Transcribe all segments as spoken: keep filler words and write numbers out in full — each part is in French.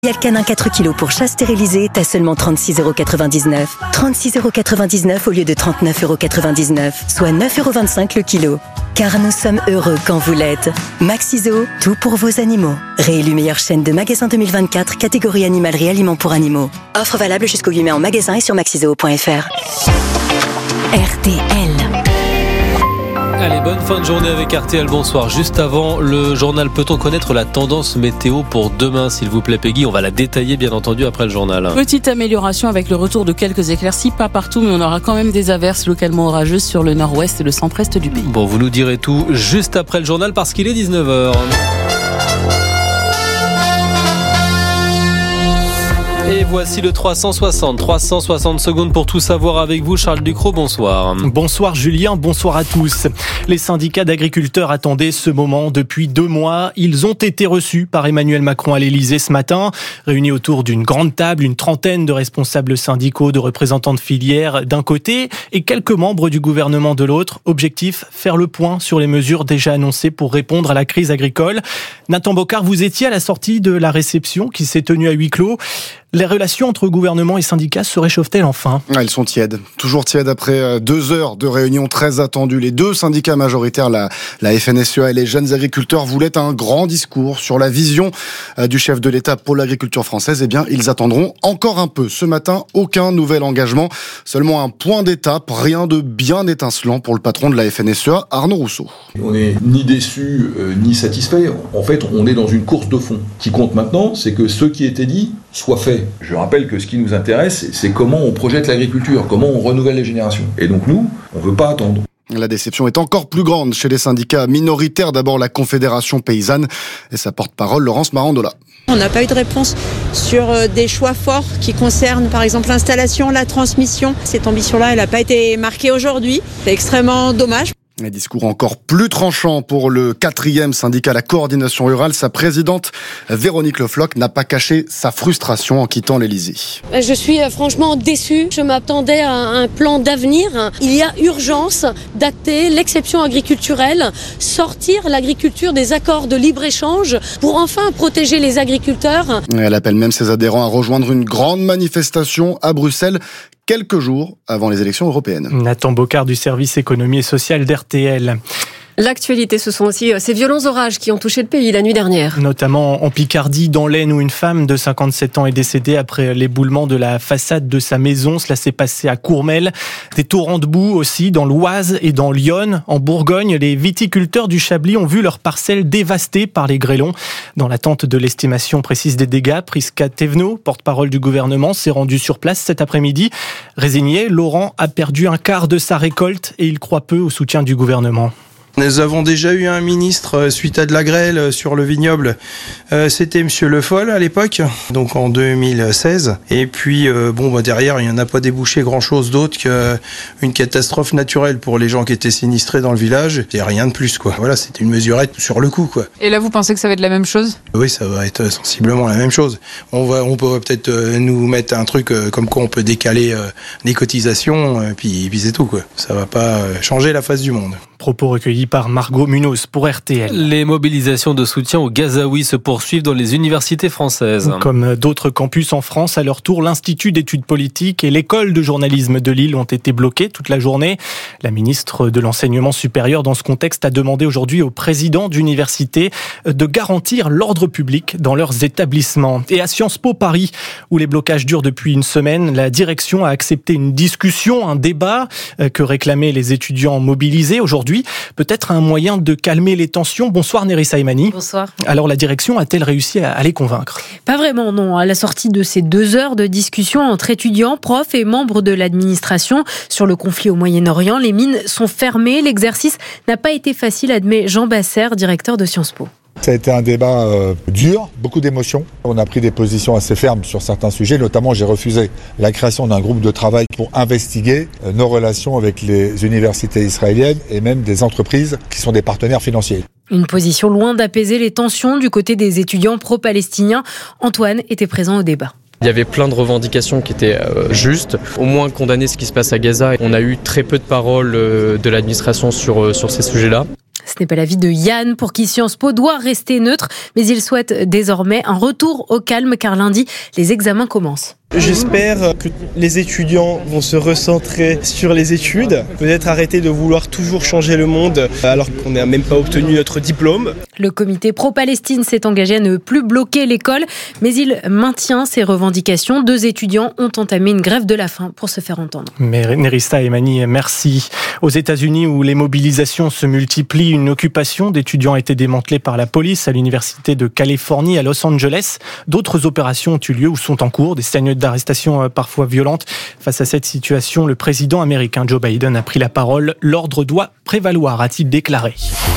Alcanin quatre kilos pour chat stérilisé est à seulement trente-six euros quatre-vingt-dix-neuf. trente-six euros quatre-vingt-dix-neuf au lieu de trente-neuf euros quatre-vingt-dix-neuf, soit neuf euros vingt-cinq le kilo. Car nous sommes heureux quand vous l'êtes. Maxiso, tout pour vos animaux. Réélu meilleure chaîne de magasins deux mille vingt-quatre, catégorie animalerie aliments pour animaux. Offre valable jusqu'au huit mai en magasin et sur maxiso point f r. R T L. Allez, bonne fin de journée avec R T L, bonsoir. Juste avant le journal, peut-on connaître la tendance météo pour demain, s'il vous plaît Peggy? On va la détailler bien entendu après le journal. Petite amélioration avec le retour de quelques éclaircies, pas partout, mais on aura quand même des averses localement orageuses sur le nord-ouest et le centre-est du pays. Bon, vous nous direz tout juste après le journal parce qu'il est dix-neuf heures. Et voici le trois cent soixante. trois cent soixante secondes pour tout savoir avec vous. Charles Ducrot, bonsoir. Bonsoir Julien, bonsoir à tous. Les syndicats d'agriculteurs attendaient ce moment depuis deux mois. Ils ont été reçus par Emmanuel Macron à l'Élysée ce matin. Réunis autour d'une grande table, une trentaine de responsables syndicaux, de représentants de filières d'un côté et quelques membres du gouvernement de l'autre. Objectif, faire le point sur les mesures déjà annoncées pour répondre à la crise agricole. Nathan Bocard, vous étiez à la sortie de la réception qui s'est tenue à huis clos. Les relations entre gouvernement et syndicats se réchauffent-elles enfin ? Elles sont tièdes, toujours tièdes après deux heures de réunion très attendues. Les deux syndicats majoritaires, la, la F N S E A et les jeunes agriculteurs, voulaient un grand discours sur la vision du chef de l'État pour l'agriculture française. Eh bien, ils attendront encore un peu. Ce matin, aucun nouvel engagement, seulement un point d'étape, rien de bien étincelant pour le patron de la F N S E A, Arnaud Rousseau. On n'est ni déçu euh, ni satisfait. En fait, on est dans une course de fond. Ce qui compte maintenant, c'est que ce qui était dit soit fait. Je rappelle que ce qui nous intéresse, c'est comment on projette l'agriculture, comment on renouvelle les générations. Et donc nous, on ne veut pas attendre. La déception est encore plus grande chez les syndicats minoritaires. D'abord la Confédération paysanne et sa porte-parole Laurence Marandola. On n'a pas eu de réponse sur des choix forts qui concernent par exemple l'installation, la transmission. Cette ambition-là, elle n'a pas été marquée aujourd'hui. C'est extrêmement dommage. Un discours encore plus tranchant pour le quatrième syndicat, la coordination rurale. Sa présidente, Véronique Le Floch, n'a pas caché sa frustration en quittant l'Élysée. Je suis franchement déçue. Je m'attendais à un plan d'avenir. Il y a urgence d'acter l'exception agriculturelle, sortir l'agriculture des accords de libre-échange pour enfin protéger les agriculteurs. Elle appelle même ses adhérents à rejoindre une grande manifestation à Bruxelles, quelques jours avant les élections européennes. Nathan Bocard du service économie et social d'R T L. L'actualité, ce sont aussi ces violents orages qui ont touché le pays la nuit dernière. Notamment en Picardie, dans l'Aisne, où une femme de cinquante-sept ans est décédée après l'éboulement de la façade de sa maison. Cela s'est passé à Courmel. Des torrents de boue aussi dans l'Oise et dans l'Yonne. En Bourgogne, les viticulteurs du Chablis ont vu leurs parcelles dévastées par les grêlons. Dans l'attente de l'estimation précise des dégâts, Prisca Thévenot, porte-parole du gouvernement, s'est rendue sur place cet après-midi. Résigné, Laurent a perdu un quart de sa récolte et il croit peu au soutien du gouvernement. Nous avons déjà eu un ministre suite à de la grêle sur le vignoble. Euh, c'était Monsieur Le Foll à l'époque, donc en deux mille seize. Et puis euh, bon, bah derrière, il n'y en a pas débouché grand-chose d'autre qu'une catastrophe naturelle pour les gens qui étaient sinistrés dans le village. Et rien de plus, quoi. Voilà, c'était une mesurette sur le coup, quoi. Et là, vous pensez que ça va être la même chose ? Oui, ça va être sensiblement la même chose. On va, on peut peut-être nous mettre un truc comme quoi on peut décaler les cotisations, puis, puis c'est tout, quoi. Ça va pas changer la face du monde. Propos recueillis par Margot Munoz pour R T L. Les mobilisations de soutien aux Gazaouis se poursuivent dans les universités françaises. Comme d'autres campus en France, à leur tour, l'Institut d'études politiques et l'école de journalisme de Lille ont été bloqués toute la journée. La ministre de l'Enseignement supérieur, dans ce contexte, a demandé aujourd'hui aux présidents d'universités de garantir l'ordre public dans leurs établissements. Et à Sciences Po Paris, où les blocages durent depuis une semaine, la direction a accepté une discussion, un débat que réclamaient les étudiants mobilisés aujourd'hui. Peut-être un moyen de calmer les tensions. Bonsoir Nerissa Imani. Bonsoir. Alors la direction a-t-elle réussi à les convaincre ? Pas vraiment, non. À la sortie de ces deux heures de discussion entre étudiants, profs et membres de l'administration sur le conflit au Moyen-Orient, les mines sont fermées. L'exercice n'a pas été facile, admet Jean Basser, directeur de Sciences Po. Ça a été un débat euh, dur, beaucoup d'émotions. On a pris des positions assez fermes sur certains sujets. Notamment, j'ai refusé la création d'un groupe de travail pour investiguer euh, nos relations avec les universités israéliennes et même des entreprises qui sont des partenaires financiers. Une position loin d'apaiser les tensions du côté des étudiants pro-palestiniens. Antoine était présent au débat. Il y avait plein de revendications qui étaient euh, justes, au moins condamner ce qui se passe à Gaza. On a eu très peu de paroles euh, de l'administration sur, euh, sur ces sujets-là. Ce n'est pas l'avis de Yann, pour qui Sciences Po doit rester neutre, mais il souhaite désormais un retour au calme car lundi, les examens commencent. J'espère que les étudiants vont se recentrer sur les études, peut-être arrêter de vouloir toujours changer le monde alors qu'on n'a même pas obtenu notre diplôme. Le comité pro-Palestine s'est engagé à ne plus bloquer l'école, mais il maintient ses revendications. Deux étudiants ont entamé une grève de la faim pour se faire entendre. Mais Nerista et Mani, merci. Aux États-Unis, où les mobilisations se multiplient, une occupation d'étudiants a été démantelée par la police à l'université de Californie à Los Angeles. D'autres opérations ont eu lieu ou sont en cours, des scénarios d'arrestations parfois violentes. Face à cette situation, le président américain Joe Biden a pris la parole. L'ordre doit prévaloir, a-t-il déclaré.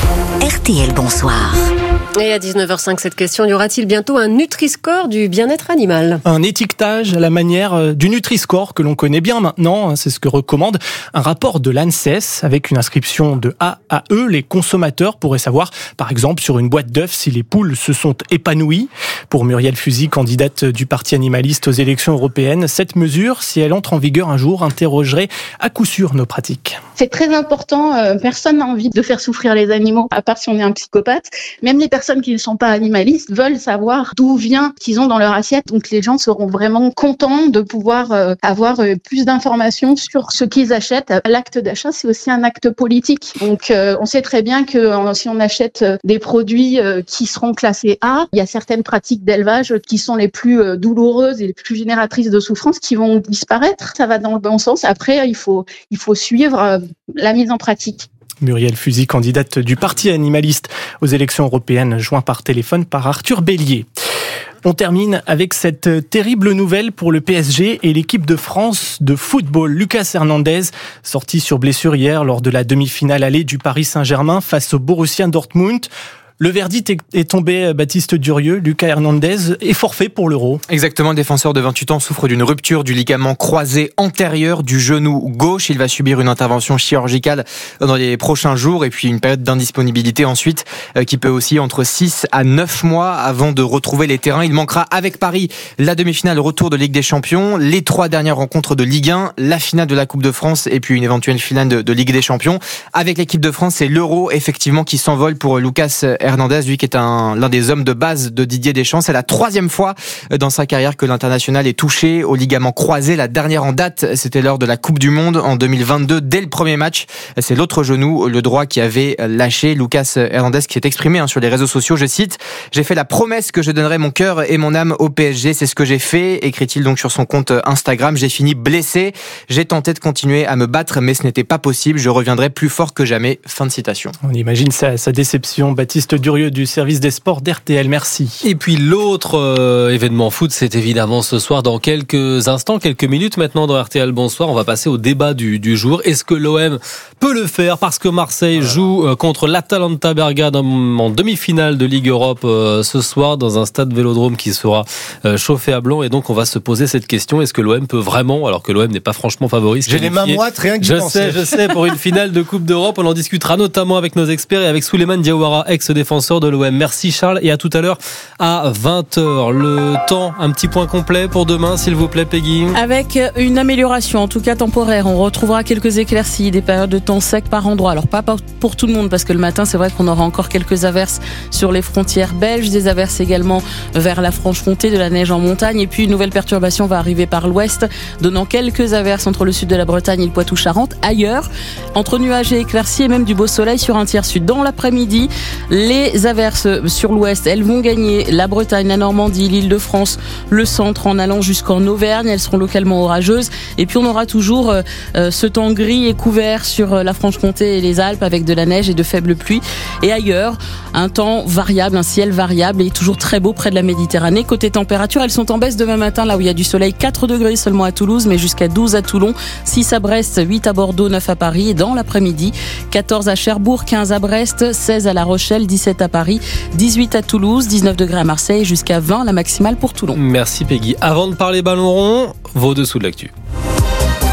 R T L, bonsoir. Et à dix-neuf heures cinq, cette question, y aura-t-il bientôt un Nutri-Score du bien-être animal ? Un étiquetage à la manière du Nutri-Score que l'on connaît bien maintenant, c'est ce que recommande un rapport de l'ANSES avec une inscription de A à E. Les consommateurs pourraient savoir, par exemple, sur une boîte d'œufs si les poules se sont épanouies. Pour Muriel Fusy, candidate du Parti animaliste aux élections européennes, cette mesure, si elle entre en vigueur un jour, interrogerait à coup sûr nos pratiques. C'est très important, personne n'a envie de faire souffrir les animaux, à part si on est un psychopathe. Même les personnes qui ne sont pas animalistes veulent savoir d'où vient qu'ils ont dans leur assiette. Donc les gens seront vraiment contents de pouvoir euh, avoir euh, plus d'informations sur ce qu'ils achètent. L'acte d'achat, c'est aussi un acte politique. Donc euh, on sait très bien que euh, si on achète euh, des produits euh, qui seront classés A, il y a certaines pratiques d'élevage qui sont les plus euh, douloureuses et les plus génératrices de souffrance qui vont disparaître. Ça va dans le bon sens. Après, il faut, il faut suivre euh, la mise en pratique. Muriel Fusy, candidate du Parti animaliste aux élections européennes, joint par téléphone par Arthur Bélier. On termine avec cette terrible nouvelle pour le P S G et l'équipe de France de football. Lucas Hernandez, sorti sur blessure hier lors de la demi-finale allée du Paris Saint-Germain face au Borussia Dortmund. Le verdict est tombé, Baptiste Durieux. Lucas Hernandez est forfait pour l'Euro. Exactement, le défenseur de vingt-huit ans souffre d'une rupture du ligament croisé antérieur du genou gauche. Il va subir une intervention chirurgicale dans les prochains jours et puis une période d'indisponibilité ensuite qui peut aussi entre six à neuf mois avant de retrouver les terrains. Il manquera avec Paris la demi-finale retour de Ligue des Champions, les trois dernières rencontres de Ligue un, la finale de la Coupe de France et puis une éventuelle finale de, de Ligue des Champions. Avec l'équipe de France, c'est l'Euro effectivement qui s'envole pour Lucas Hernandez, lui qui est un, l'un des hommes de base de Didier Deschamps. C'est la troisième fois dans sa carrière que l'international est touché au ligament croisé. La dernière en date, c'était lors de la Coupe du Monde en deux mille vingt-deux. Dès le premier match, c'est l'autre genou, le droit, qui avait lâché. Lucas Hernandez qui s'est exprimé hein, sur les réseaux sociaux, je cite: « J'ai fait la promesse que je donnerais mon cœur et mon âme au P S G. C'est ce que j'ai fait », écrit-il donc sur son compte Instagram. « J'ai fini blessé. J'ai tenté de continuer à me battre, mais ce n'était pas possible. Je reviendrai plus fort que jamais. » Fin de citation. On imagine sa, sa déception. Baptiste Durieux du service des sports d'R T L, merci. Et puis l'autre euh, événement foot, c'est évidemment ce soir, dans quelques instants, quelques minutes maintenant dans R T L Bonsoir. On va passer au débat du, du jour. Est-ce que l'O M peut le faire parce que Marseille voilà. joue euh, contre l'Atalanta Bergame en, en demi-finale de Ligue Europe euh, ce soir dans un stade Vélodrome qui sera euh, chauffé à blanc, et donc on va se poser cette question: est-ce que l'O M peut vraiment, alors que l'O M n'est pas franchement favori, j'ai les mains moites, rien que je sais, je sais, pour une finale de Coupe d'Europe. On en discutera notamment avec nos experts et avec Souleymane Diawara, ex-défenseur de l'O M. Merci Charles, et à tout à l'heure à vingt heures. Le temps, un petit point complet pour demain, s'il vous plaît, Peggy. Avec une amélioration, en tout cas temporaire. On retrouvera quelques éclaircies, des périodes de temps sec par endroit. Alors pas pour tout le monde, parce que le matin, c'est vrai qu'on aura encore quelques averses sur les frontières belges, des averses également vers la Franche-Comté, de la neige en montagne, et puis une nouvelle perturbation va arriver par l'ouest, donnant quelques averses entre le sud de la Bretagne et le Poitou-Charentes. Ailleurs, entre nuages et éclaircies, et même du beau soleil sur un tiers sud. Dans l'après-midi, les averses sur l'ouest, elles vont gagner la Bretagne, la Normandie, l'Île-de-France, le centre, en allant jusqu'en Auvergne. Elles seront localement orageuses. Et puis on aura toujours euh, ce temps gris et couvert sur la Franche-Comté et les Alpes, avec de la neige et de faibles pluies. Et ailleurs, un temps variable, un ciel variable, et toujours très beau près de la Méditerranée. Côté température, elles sont en baisse demain matin, là où il y a du soleil. quatre degrés seulement à Toulouse, mais jusqu'à douze à Toulon, six à Brest, huit à Bordeaux, neuf à Paris. Et dans l'après-midi, quatorze à Cherbourg, quinze à Brest, seize à La Rochelle, dix-sept à Paris, dix-huit à Toulouse, dix-neuf degrés à Marseille, jusqu'à vingt la maximale pour Toulon. Merci Peggy. Avant de parler ballon rond, vos dessous de l'actu.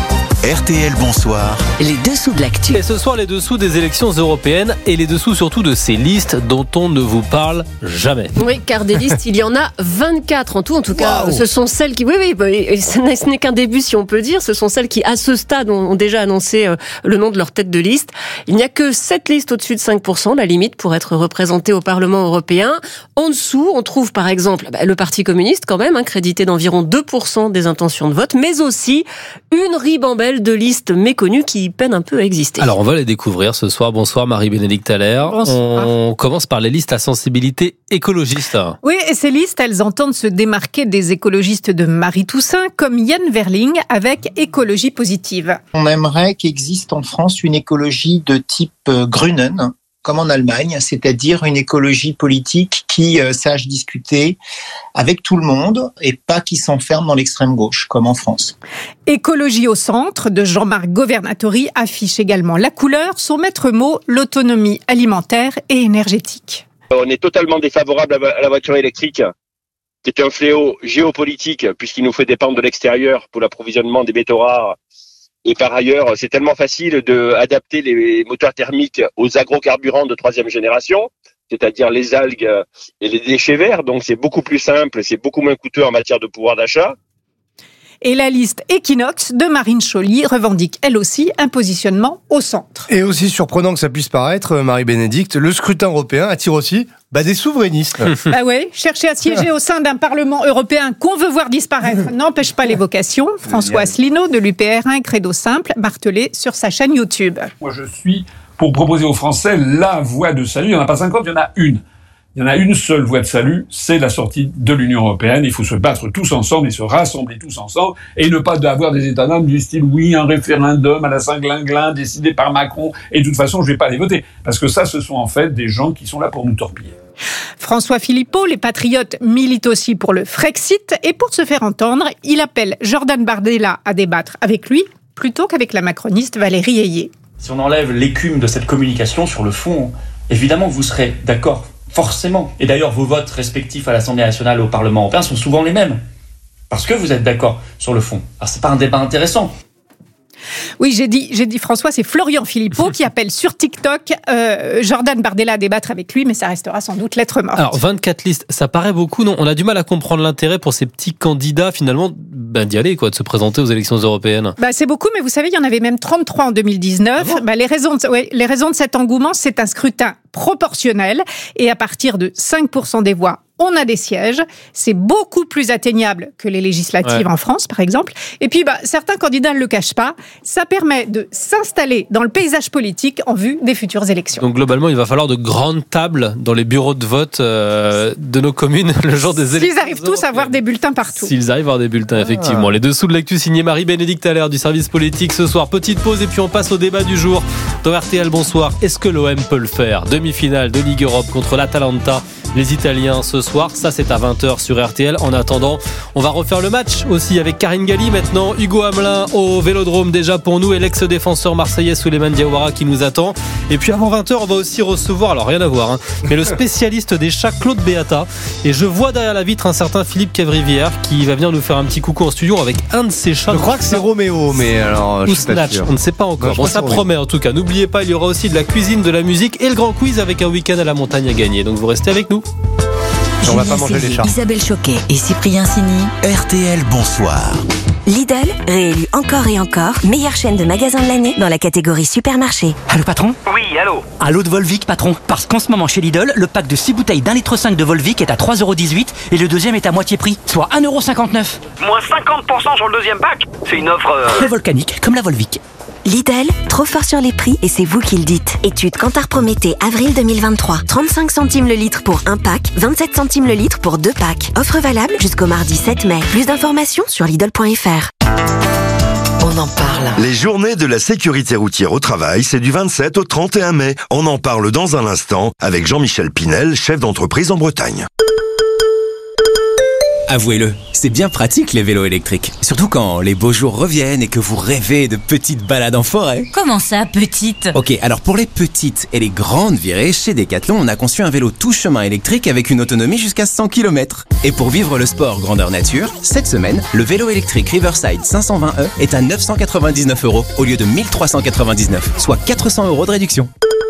R T L, bonsoir. Les dessous de l'actu. Et ce soir, les dessous des élections européennes et les dessous surtout de ces listes dont on ne vous parle jamais. Oui, car des listes, il y en a vingt-quatre en tout. En tout cas, Wow. ce sont celles qui... Oui, oui, et ce n'est, ce n'est qu'un début, si on peut dire. Ce sont celles qui, à ce stade, ont, ont déjà annoncé euh, le nom de leur tête de liste. Il n'y a que sept listes au-dessus de cinq pour cent, la limite pour être représenté au Parlement européen. En dessous, on trouve par exemple bah, le Parti communiste, quand même, hein, crédité d'environ deux pour cent des intentions de vote, mais aussi une ribambelle de listes méconnues qui peinent un peu à exister. Alors on va les découvrir ce soir. Bonsoir Marie-Bénédicte Allaire. Bonsoir. On commence par les listes à sensibilité écologiste. Oui, et ces listes, elles entendent se démarquer des écologistes de Marie Toussaint, comme Yann Verling avec Écologie Positive. On aimerait qu'existe en France une écologie de type Grünen, comme en Allemagne, c'est-à-dire une écologie politique qui euh, sache discuter avec tout le monde et pas qui s'enferme dans l'extrême gauche, comme en France. Écologie au centre de Jean-Marc Governatori affiche également la couleur, son maître mot, l'autonomie alimentaire et énergétique. On est totalement défavorable à la voiture électrique, qui est un fléau géopolitique, puisqu'il nous fait dépendre de l'extérieur pour l'approvisionnement des métaux rares. Et par ailleurs, c'est tellement facile d'adapter les moteurs thermiques aux agrocarburants de troisième génération, c'est-à-dire les algues et les déchets verts. Donc c'est beaucoup plus simple, c'est beaucoup moins coûteux en matière de pouvoir d'achat. Et la liste Equinox de Marine Chauly revendique elle aussi un positionnement au centre. Et aussi surprenant que ça puisse paraître, Marie-Bénédicte, le scrutin européen attire aussi bah, des souverainistes. Bah ouais, chercher à siéger au sein d'un Parlement européen qu'on veut voir disparaître n'empêche pas l'évocation. François Asselineau de l'U P R un, Credo Simple, martelé sur sa chaîne YouTube. Moi je suis pour proposer aux Français la voie de salut. Il n'y en a pas cinquante, il y en a une. Il y en a une seule voie de salut, c'est la sortie de l'Union européenne. Il faut se battre tous ensemble et se rassembler tous ensemble et ne pas avoir des états d'âme du style oui, un référendum à la Saint-Glinglin décidé par Macron et de toute façon je vais pas les voter. Parce que ça, ce sont en fait des gens qui sont là pour nous torpiller. François Philippot, les Patriotes militent aussi pour le Frexit et pour se faire entendre, il appelle Jordan Bardella à débattre avec lui plutôt qu'avec la macroniste Valérie Ayé. Si on enlève l'écume de cette communication sur le fond, évidemment vous serez d'accord. Forcément. Et d'ailleurs, vos votes respectifs à l'Assemblée nationale et au Parlement européen sont souvent les mêmes. Parce que vous êtes d'accord sur le fond. Alors, c'est pas un débat intéressant. Oui, j'ai dit, j'ai dit François, c'est Florian Philippot qui appelle sur TikTok euh, Jordan Bardella à débattre avec lui, mais ça restera sans doute lettre morte. Alors, vingt-quatre listes, ça paraît beaucoup, non? On a du mal à comprendre l'intérêt pour ces petits candidats, finalement, ben, d'y aller, quoi, de se présenter aux élections européennes. Bah, c'est beaucoup, mais vous savez, il y en avait même trente-trois en deux mille dix-neuf. Ah bon bah, les raisons de, ouais, les raisons de cet engouement, c'est un scrutin proportionnel et à partir de cinq pour cent des voix, on a des sièges. C'est beaucoup plus atteignable que les législatives ouais. en France, par exemple. Et puis, bah, certains candidats ne le cachent pas. Ça permet de s'installer dans le paysage politique en vue des futures élections. Donc, globalement, il va falloir de grandes tables dans les bureaux de vote euh, de nos communes le jour des élections. S'ils arrivent tous à avoir des bulletins partout. S'ils arrivent à avoir des bulletins, ah. effectivement. Les dessous de l'actu signés Marie-Bénédicte Allaire du service politique ce soir. Petite pause et puis on passe au débat du jour. Dans R T L, bonsoir. Est-ce que l'O M peut le faire? Demi-finale de Ligue Europe contre l'Atalanta. Les Italiens ce soir, ça c'est à vingt heures sur R T L. En attendant, on va refaire le match aussi avec Karine Galli maintenant, Hugo Hamelin au Vélodrome déjà pour nous et l'ex-défenseur marseillais Souleymane Diawara qui nous attend. Et puis avant vingt heures, on va aussi recevoir, alors rien à voir, hein, mais le spécialiste des chats Claude Beata. Et je vois derrière la vitre un certain Philippe Cavrivière qui va venir nous faire un petit coucou en studio avec un de ses chats. Je crois que c'est Roméo, mais alors ou Snatch, on ne sait pas encore. Non, bon, ça promet en tout cas. N'oubliez pas, il y aura aussi de la cuisine, de la musique et le grand quiz avec un week-end à la montagne à gagner. Donc vous restez avec nous. On va pas manger les chats. Isabelle Choquet et Cyprien Signy. R T L, bonsoir. Lidl, réélu encore et encore, meilleure chaîne de magasins de l'année dans la catégorie supermarché. Allô patron? Oui, allô. Allô de Volvic patron. Parce qu'en ce moment chez Lidl, le pack de six bouteilles d'un litre cinq de Volvic est à trois euros dix-huit et le deuxième est à moitié prix, soit un euro cinquante-neuf. Moins cinquante pour cent sur le deuxième pack. C'est une offre... Euh... Très volcanique, comme la Volvic. Lidl, trop fort sur les prix et c'est vous qui le dites. Étude Kantar Prométhée, avril deux mille vingt-trois. trente-cinq centimes le litre pour un pack, vingt-sept centimes le litre pour deux packs. Offre valable jusqu'au mardi sept mai. Plus d'informations sur Lidl point F R. On en parle. Les journées de la sécurité routière au travail, c'est du vingt-sept au trente et un mai. On en parle dans un instant avec Jean-Michel Pinel, chef d'entreprise en Bretagne. Avouez-le, c'est bien pratique les vélos électriques. Surtout quand les beaux jours reviennent et que vous rêvez de petites balades en forêt. Comment ça, petite ? Ok, alors pour les petites et les grandes virées, chez Decathlon, on a conçu un vélo tout chemin électrique avec une autonomie jusqu'à cent kilomètres. Et pour vivre le sport grandeur nature, cette semaine, le vélo électrique Riverside cinq cent vingt E est à neuf cent quatre-vingt-dix-neuf euros au lieu de mille trois cent quatre-vingt-dix-neuf, soit quatre cents euros de réduction.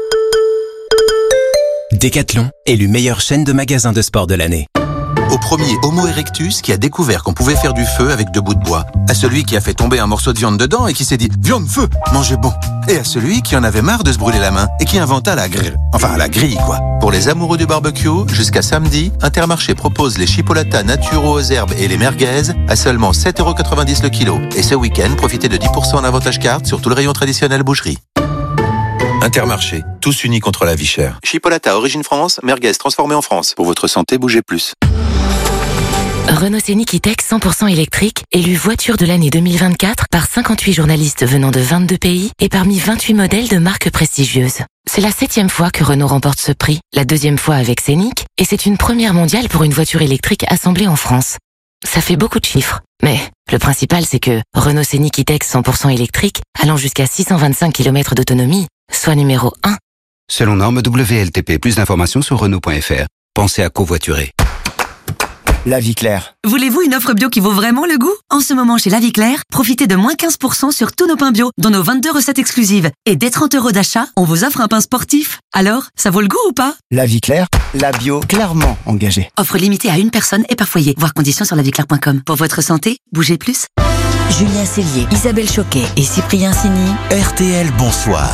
Decathlon, élu meilleure chaîne de magasins de sport de l'année. Au premier Homo erectus qui a découvert qu'on pouvait faire du feu avec deux bouts de bois. À celui qui a fait tomber un morceau de viande dedans et qui s'est dit « Viande, feu, mangez bon !» Et à celui qui en avait marre de se brûler la main et qui inventa la grille. Enfin, la grille, quoi. Pour les amoureux du barbecue, jusqu'à samedi, Intermarché propose les chipolatas naturaux aux herbes et les merguez à seulement sept euros quatre-vingt-dix le kilo. Et ce week-end, profitez de dix pour cent en avantage carte sur tout le rayon traditionnel boucherie. Intermarché, tous unis contre la vie chère. Chipolata Origine France, merguez transformée en France. Pour votre santé, bougez plus. Renault Scénic E-Tech cent pour cent électrique, élu voiture de l'année deux mille vingt-quatre par cinquante-huit journalistes venant de vingt-deux pays et parmi vingt-huit modèles de marques prestigieuses. C'est la septième fois que Renault remporte ce prix, la deuxième fois avec Scénic, et c'est une première mondiale pour une voiture électrique assemblée en France. Ça fait beaucoup de chiffres, mais le principal c'est que Renault Scénic E-Tech cent pour cent électrique, allant jusqu'à six cent vingt-cinq kilomètres d'autonomie, soit numéro un. Selon norme W L T P, plus d'informations sur Renault point F R. Pensez à covoiturer. La Vie Claire. Voulez-vous une offre bio qui vaut vraiment le goût ? En ce moment, chez La Vie Claire, profitez de moins quinze pour cent sur tous nos pains bio, dont nos vingt-deux recettes exclusives. Et dès trente euros d'achat, on vous offre un pain sportif. Alors, ça vaut le goût ou pas ? La Vie Claire, la bio clairement engagée. Offre limitée à une personne et par foyer. Voir conditions sur la vie claire point com. Pour votre santé, bougez plus. Julien Cellier, Isabelle Choquet et Cyprien Sini. R T L, bonsoir.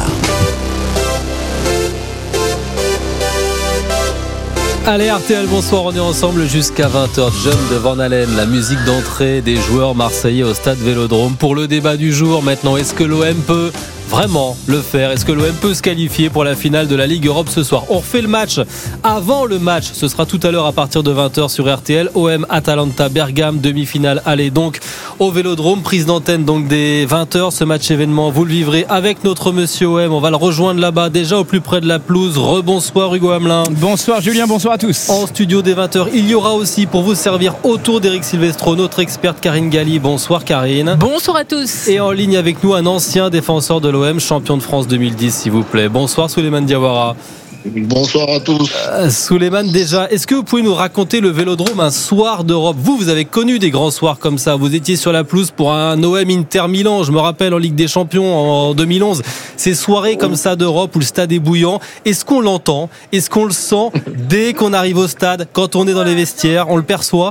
Allez R T L, bonsoir, on est ensemble jusqu'à vingt heures. John de Van Halen, la musique d'entrée des joueurs marseillais au stade Vélodrome. Pour le débat du jour maintenant, est-ce que l'O M peut vraiment le faire? Est-ce que l'O M peut se qualifier pour la finale de la Ligue Europe ce soir? On refait le match avant le match, ce sera tout à l'heure à partir de vingt heures sur R T L. O M Atalanta Bergame, demi-finale, allez donc au Vélodrome, prise d'antenne donc dès vingt heures. Ce match événement, vous le vivrez avec notre monsieur O M, on va le rejoindre là-bas, déjà au plus près de la pelouse. Rebonsoir Hugo Hamelin. Bonsoir Julien, bonsoir à tous. En studio dès vingt heures, il y aura aussi pour vous servir autour d'Eric Silvestro notre experte Karine Galli. Bonsoir Karine. Bonsoir à tous. Et en ligne avec nous un ancien défenseur de l'O M, champion de France deux mille dix s'il vous plaît. Bonsoir Souleymane Diawara. Bonsoir à tous. Euh, Souleymane, déjà, est-ce que vous pouvez nous raconter le Vélodrome un soir d'Europe? Vous, vous avez connu des grands soirs comme ça. Vous étiez sur la pelouse pour un O M Inter Milan, je me rappelle, en Ligue des Champions en deux mille onze. Ces soirées comme ça d'Europe où le stade est bouillant. Est-ce qu'on l'entend? Est-ce qu'on le sent dès qu'on arrive au stade? Quand on est dans les vestiaires, on le perçoit?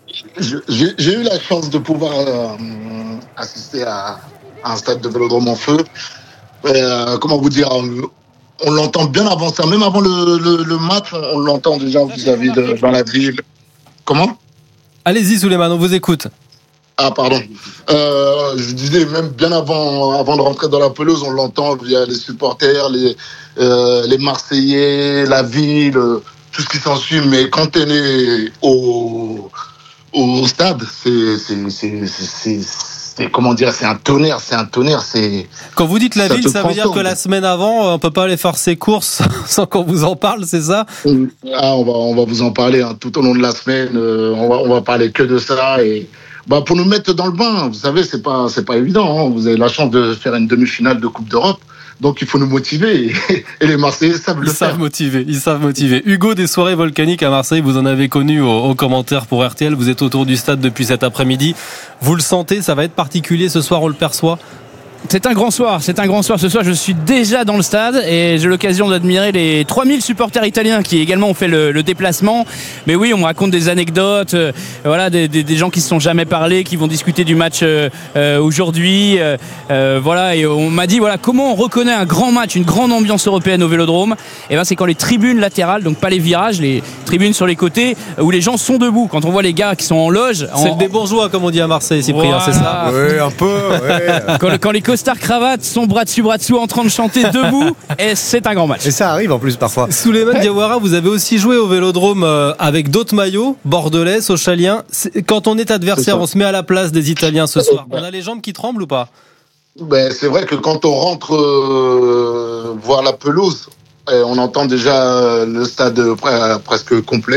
J'ai, j'ai eu la chance de pouvoir euh, assister à, à un stade de Vélodrome en feu. Euh, comment vous dire, on, on l'entend bien avant ça, même avant le, le, le match, on l'entend déjà vis-à-vis de dans la ville. Comment? Allez-y Souleymane, on vous écoute. Ah pardon. Euh, je disais même bien avant, avant de rentrer dans la pelouse, on l'entend via les supporters, les, euh, les Marseillais, la ville, tout ce qui s'ensuit. Mais quand on est au, au stade, c'est, c'est, c'est, c'est, c'est comment dire, c'est un tonnerre, c'est un tonnerre, c'est. Quand vous dites la ça ville, ça veut dire que la semaine avant, on peut pas aller faire ses courses sans qu'on vous en parle, c'est ça? Ah, on va, on va vous en parler hein, tout au long de la semaine. Euh, on va, on va parler que de ça et. Bah pour nous mettre dans le bain, vous savez, c'est pas, c'est pas évident. Hein. Vous avez la chance de faire une demi-finale de Coupe d'Europe. Donc il faut nous motiver et, et les Marseillais savent le ils faire. Savent motiver, ils savent motiver. Hugo, des soirées volcaniques à Marseille, vous en avez connu aux, aux commentaires pour R T L. Vous êtes autour du stade depuis cet après-midi. Vous le sentez, ça va être particulier ce soir, on le perçoit? C'est un grand soir, c'est un grand soir. Ce soir, je suis déjà dans le stade et j'ai l'occasion d'admirer les trois mille supporters italiens qui également ont fait le, le déplacement. Mais oui, on me raconte des anecdotes, euh, voilà, des, des, des gens qui se sont jamais parlé, qui vont discuter du match euh, euh, aujourd'hui. Euh, euh, voilà, et on m'a dit voilà comment on reconnaît un grand match, une grande ambiance européenne au Vélodrome. Et ben c'est quand les tribunes latérales, donc pas les virages, les tribunes sur les côtés, où les gens sont debout. Quand on voit les gars qui sont en loge, c'est en... des bourgeois comme on dit à Marseille, Cyprien, voilà. C'est ça? Oui, un peu. Ouais. quand, quand les costards cravates sont bras dessus bras dessous en train de chanter debout, et c'est un grand match. Et ça arrive en plus parfois. Souleymane Diawara, vous avez aussi joué au Vélodrome avec d'autres maillots, bordelais, sochaliens. Quand on est adversaire, on se met à la place des Italiens ce soir. On a les jambes qui tremblent ou pas? Ben, c'est vrai que quand on rentre euh, voir la pelouse, on entend déjà le stade presque complet.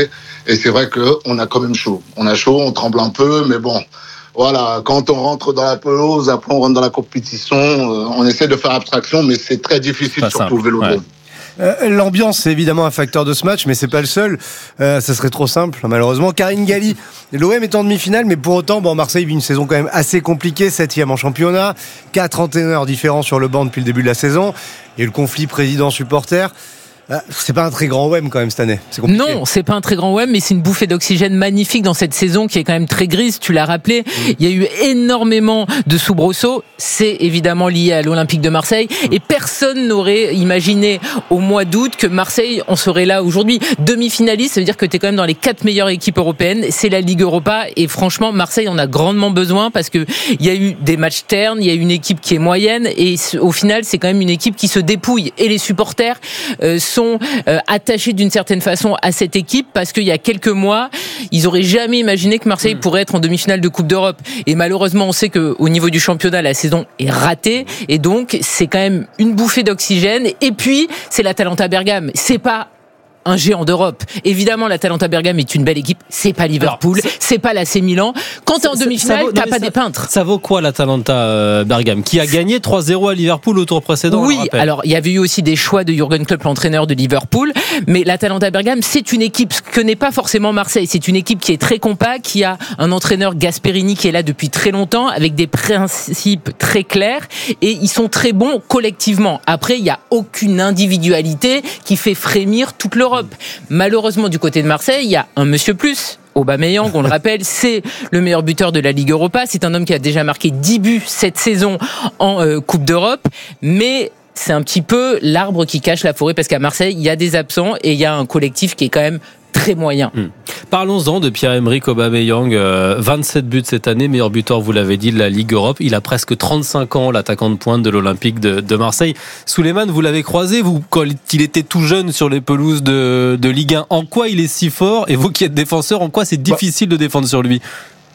Et c'est vrai qu'on a quand même chaud. On a chaud, on tremble un peu, mais bon, voilà, quand on rentre dans la pelouse, après on rentre dans la compétition, euh, on essaie de faire abstraction, mais c'est très difficile, pas surtout au Vélodrome. Ouais. Euh, l'ambiance, c'est évidemment un facteur de ce match, mais c'est pas le seul. Euh, ça serait trop simple, malheureusement. Karine Galli, l'O M est en demi-finale, mais pour autant, bon, Marseille vit une saison quand même assez compliquée, septième en championnat, quatre entraîneurs différents sur le banc depuis le début de la saison, et le conflit président-supporter. C'est pas un très grand O M quand même cette année. C'est compliqué. Non, c'est pas un très grand O M, mais c'est une bouffée d'oxygène magnifique dans cette saison qui est quand même très grise. Tu l'as rappelé. Mmh. Il y a eu énormément de soubresauts. C'est évidemment lié à l'Olympique de Marseille. Mmh. Et personne n'aurait imaginé au mois d'août que Marseille en serait là aujourd'hui. Demi-finaliste, ça veut dire que t'es quand même dans les quatre meilleures équipes européennes. C'est la Ligue Europa. Et franchement, Marseille en a grandement besoin parce que il y a eu des matchs ternes, il y a une équipe qui est moyenne. Et au final, c'est quand même une équipe qui se dépouille. Et les supporters euh, sont euh, attachés d'une certaine façon à cette équipe parce qu'il y a quelques mois, ils auraient jamais imaginé que Marseille mmh. pourrait être en demi-finale de Coupe d'Europe. Et malheureusement, on sait qu'au niveau du championnat, la saison est ratée. Et donc, c'est quand même une bouffée d'oxygène. Et puis, c'est l'Atalanta Bergame. C'est pas un géant d'Europe. Évidemment, l'Atalanta Bergame est une belle équipe. C'est pas Liverpool, alors, c'est... c'est pas l'A C Milan. Quand t'es en demi-finale, vaut, t'as non, pas ça, des peintres. Ça vaut quoi l'Atalanta euh, Bergame, qui a gagné trois zéro à Liverpool au tour précédent? Oui, alors il y avait eu aussi des choix de Jürgen Klopp, l'entraîneur de Liverpool, mais l'Atalanta Bergame, c'est une équipe que n'est pas forcément Marseille. C'est une équipe qui est très compacte, qui a un entraîneur Gasperini qui est là depuis très longtemps, avec des principes très clairs, et ils sont très bons collectivement. Après, il y a aucune individualité qui fait frémir toute l'Europe. Malheureusement, du côté de Marseille, il y a un monsieur plus. Aubameyang, on le rappelle, c'est le meilleur buteur de la Ligue Europa. C'est un homme qui a déjà marqué dix buts cette saison en euh, Coupe d'Europe. Mais c'est un petit peu l'arbre qui cache la forêt parce qu'à Marseille, il y a des absents et il y a un collectif qui est quand même très moyen. Hum. Parlons-en de Pierre-Emerick Aubameyang, euh, vingt-sept buts cette année, meilleur buteur, vous l'avez dit, de la Ligue Europe. Il a presque trente-cinq ans, l'attaquant de pointe de l'Olympique de, de Marseille. Souleymane, vous l'avez croisé, vous, quand il était tout jeune sur les pelouses de, de Ligue un. En quoi il est si fort? Et vous qui êtes défenseur, en quoi c'est difficile de défendre sur lui?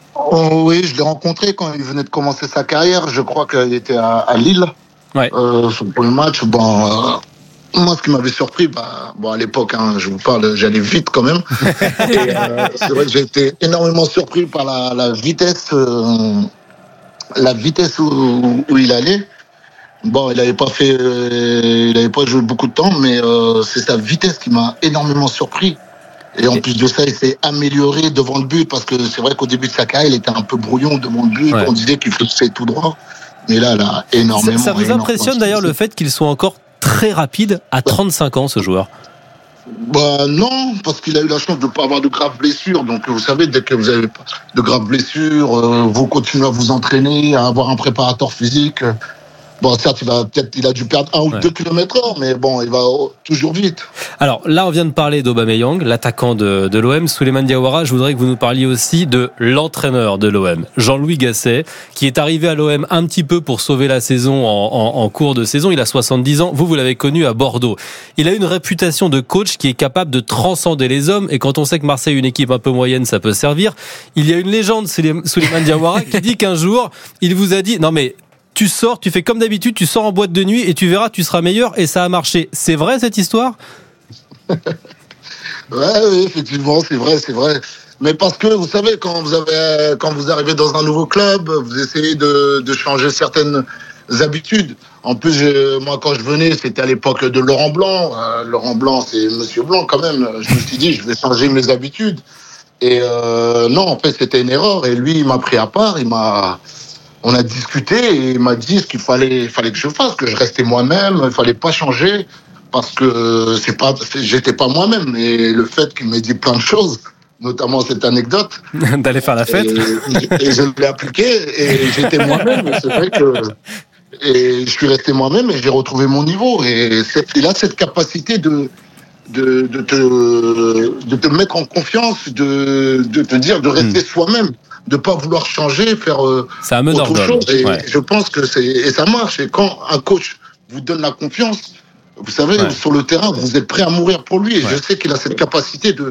Oh, oui, je l'ai rencontré quand il venait de commencer sa carrière. Je crois qu'il était à, à Lille. Ouais. Euh, pour le match, bon... Euh... Moi, ce qui m'avait surpris, bah, bon, à l'époque, hein, je vous parle, j'allais vite quand même. Et, euh, c'est vrai que j'ai été énormément surpris par la, la vitesse, euh, la vitesse où, où il allait. Bon, il n'avait pas fait, euh, il n'avait pas joué beaucoup de temps, mais euh, c'est sa vitesse qui m'a énormément surpris. Et en plus de ça, il s'est amélioré devant le but parce que c'est vrai qu'au début de sa carrière, il était un peu brouillon devant le but. Ouais. On disait qu'il faisait tout droit. Mais là, là, énormément. Ça, ça vous énormément impressionne d'ailleurs le fait qu'il soit encore très rapide à trente-cinq ans, ce joueur? Bah non, parce qu'il a eu la chance de ne pas avoir de graves blessures. Donc vous savez, dès que vous avez de graves blessures, euh, vous continuez à vous entraîner, à avoir un préparateur physique. Bon, certes, il va peut-être, il a dû perdre un ou ouais. deux kilomètres heure, mais bon, il va toujours vite. Alors là, on vient de parler d'Aubameyang, l'attaquant de, de l'O M. Souleymane Diawara, je voudrais que vous nous parliez aussi de l'entraîneur de l'O M, Jean-Louis Gasset, qui est arrivé à l'O M un petit peu pour sauver la saison en, en, en cours de saison. Il a soixante-dix ans. Vous, vous l'avez connu à Bordeaux. Il a une réputation de coach qui est capable de transcender les hommes. Et quand on sait que Marseille est une équipe un peu moyenne, ça peut servir. Il y a une légende, Souleymane Diawara, qui dit qu'un jour, il vous a dit, non mais, tu sors, tu fais comme d'habitude, tu sors en boîte de nuit et tu verras, tu seras meilleur, et ça a marché. C'est vrai cette histoire? Ouais, oui, effectivement, c'est vrai, c'est vrai. Mais parce que vous savez, quand vous avez, quand vous arrivez dans un nouveau club, vous essayez de, de changer certaines habitudes. En plus, je, moi, quand je venais, c'était à l'époque de Laurent Blanc. Euh, Laurent Blanc, c'est Monsieur Blanc quand même. Je me suis dit, je vais changer mes habitudes. Et euh, non, en fait, c'était une erreur. Et lui, il m'a pris à part, il m'a... On a discuté et il m'a dit ce qu'il fallait, fallait que je fasse, que je restais moi-même, il fallait pas changer parce que c'est pas, j'étais pas moi-même. Et le fait qu'il m'ait dit plein de choses, notamment cette anecdote, d'aller faire la fête, et, et je l'ai appliqué et j'étais moi-même. Et c'est vrai que et je suis resté moi-même et j'ai retrouvé mon niveau. Et il a cette capacité de de, de te de te mettre en confiance, de de te dire de rester mmh. soi-même. De pas vouloir changer, faire euh, autre chose. Et ouais. je pense que c'est et ça marche. Et quand un coach vous donne la confiance, vous savez, ouais. sur le terrain, vous êtes prêt à mourir pour lui. Et ouais. je sais qu'il a cette capacité de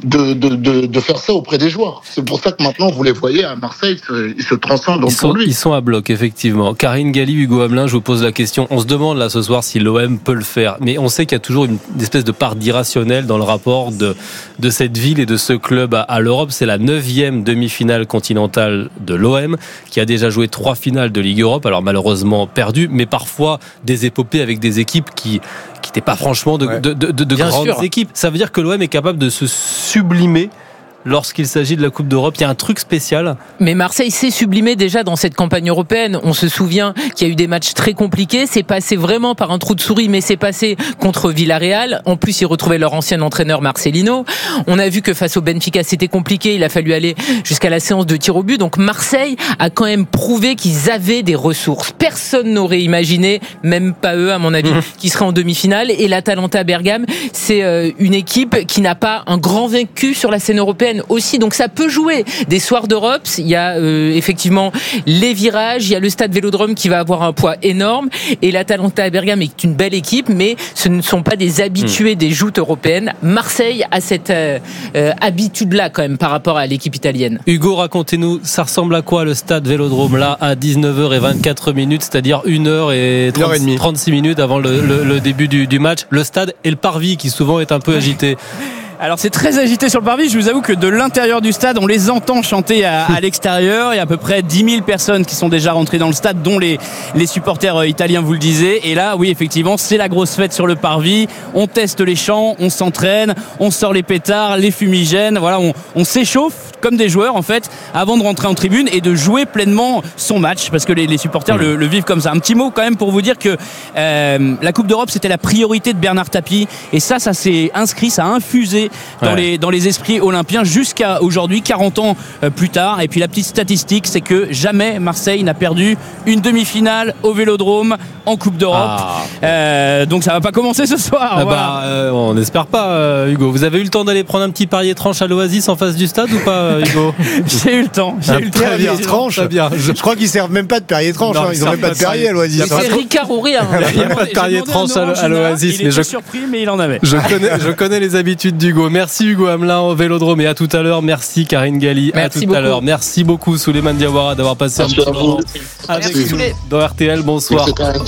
de, de, de, de faire ça auprès des joueurs. C'est pour ça que maintenant, vous les voyez à Marseille, ils se transcendent ils sont, pour lui. Ils sont à bloc, effectivement. Karine Galli, Hugo Hamelin, je vous pose la question. On se demande là ce soir si l'O M peut le faire. Mais on sait qu'il y a toujours une, une espèce de part d'irrationnel dans le rapport de, de cette ville et de ce club à, à l'Europe. C'est la neuvième demi-finale continentale de l'O M, qui a déjà joué trois finales de Ligue Europe. Alors malheureusement perdu, mais parfois des épopées avec des équipes qui qui n'étaient pas franchement de, ouais. de, de, de, de grandes sûr. équipes. Ça veut dire que l'O M est capable de se sublimer lorsqu'il s'agit de la Coupe d'Europe. Il y a un truc spécial. Mais Marseille s'est sublimé déjà dans cette campagne européenne. On se souvient qu'il y a eu des matchs très compliqués. C'est passé vraiment par un trou de souris, mais c'est passé contre Villarreal. En plus, ils retrouvaient leur ancien entraîneur Marcelino. On a vu que face au Benfica, c'était compliqué. Il a fallu aller jusqu'à la séance de tir au but. Donc Marseille a quand même prouvé qu'ils avaient des ressources. Personne n'aurait imaginé, même pas eux à mon avis, mmh. qu'ils seraient en demi-finale. Et l'Atalanta Bergame, c'est une équipe qui n'a pas un grand vaincu sur la scène européenne aussi, donc ça peut jouer des soirs d'Europe. Il y a euh, effectivement les virages, il y a le stade Vélodrome qui va avoir un poids énorme, et l'Atalanta Bergame est une belle équipe, mais ce ne sont pas des habitués mmh. des joutes européennes. Marseille a cette euh, euh, habitude-là quand même par rapport à l'équipe italienne. Hugo, racontez-nous, ça ressemble à quoi le stade Vélodrome là à dix-neuf heures vingt-quatre minutes, c'est-à-dire une heure et trente-six minutes avant le, le, le début du, du match. Le stade et le parvis qui souvent est un peu agité. Alors c'est très agité sur le parvis, je vous avoue que de l'intérieur du stade on les entend chanter à, à l'extérieur. Il y a à peu près dix mille personnes qui sont déjà rentrées dans le stade, dont les, les supporters italiens, vous le disiez. Et là oui, effectivement, c'est la grosse fête sur le parvis. On teste les chants, on s'entraîne, on sort les pétards, les fumigènes. Voilà, on, on s'échauffe comme des joueurs en fait avant de rentrer en tribune et de jouer pleinement son match, parce que les, les supporters mmh. le, le vivent comme ça. Un petit mot quand même pour vous dire que euh, la Coupe d'Europe c'était la priorité de Bernard Tapie, et ça, ça s'est inscrit, ça a infusé dans, ouais. les, dans les esprits olympiens jusqu'à aujourd'hui, quarante ans plus tard. Et puis la petite statistique, c'est que jamais Marseille n'a perdu une demi-finale au Vélodrome en Coupe d'Europe. Ah. Euh, donc ça va pas commencer ce soir. Ah voilà. bah, euh, on n'espère pas, euh, Hugo. Vous avez eu le temps d'aller prendre un petit parier tranche à l'Oasis en face du stade ou pas, Hugo? J'ai eu le temps. J'ai ah, eu le très bien, tranche. Très bien. Je, je crois qu'ils servent même pas de parier tranche. Non, hein. Ils, ils ont même pas de parier à l'Oasis. C'est Ricard ou rien. Il n'y a pas de parier tranche à l'Oasis. Il était surpris, mais il en avait. Je connais, je connais les habitudes d'Hugo. Merci Hugo Hamelin au Vélodrome, et à tout à l'heure. Merci Karine Galli. Merci à tout beaucoup. à l'heure. Merci beaucoup Souleymane Diawara d'avoir passé Merci un petit moment avec nous dans R T L. Bonsoir.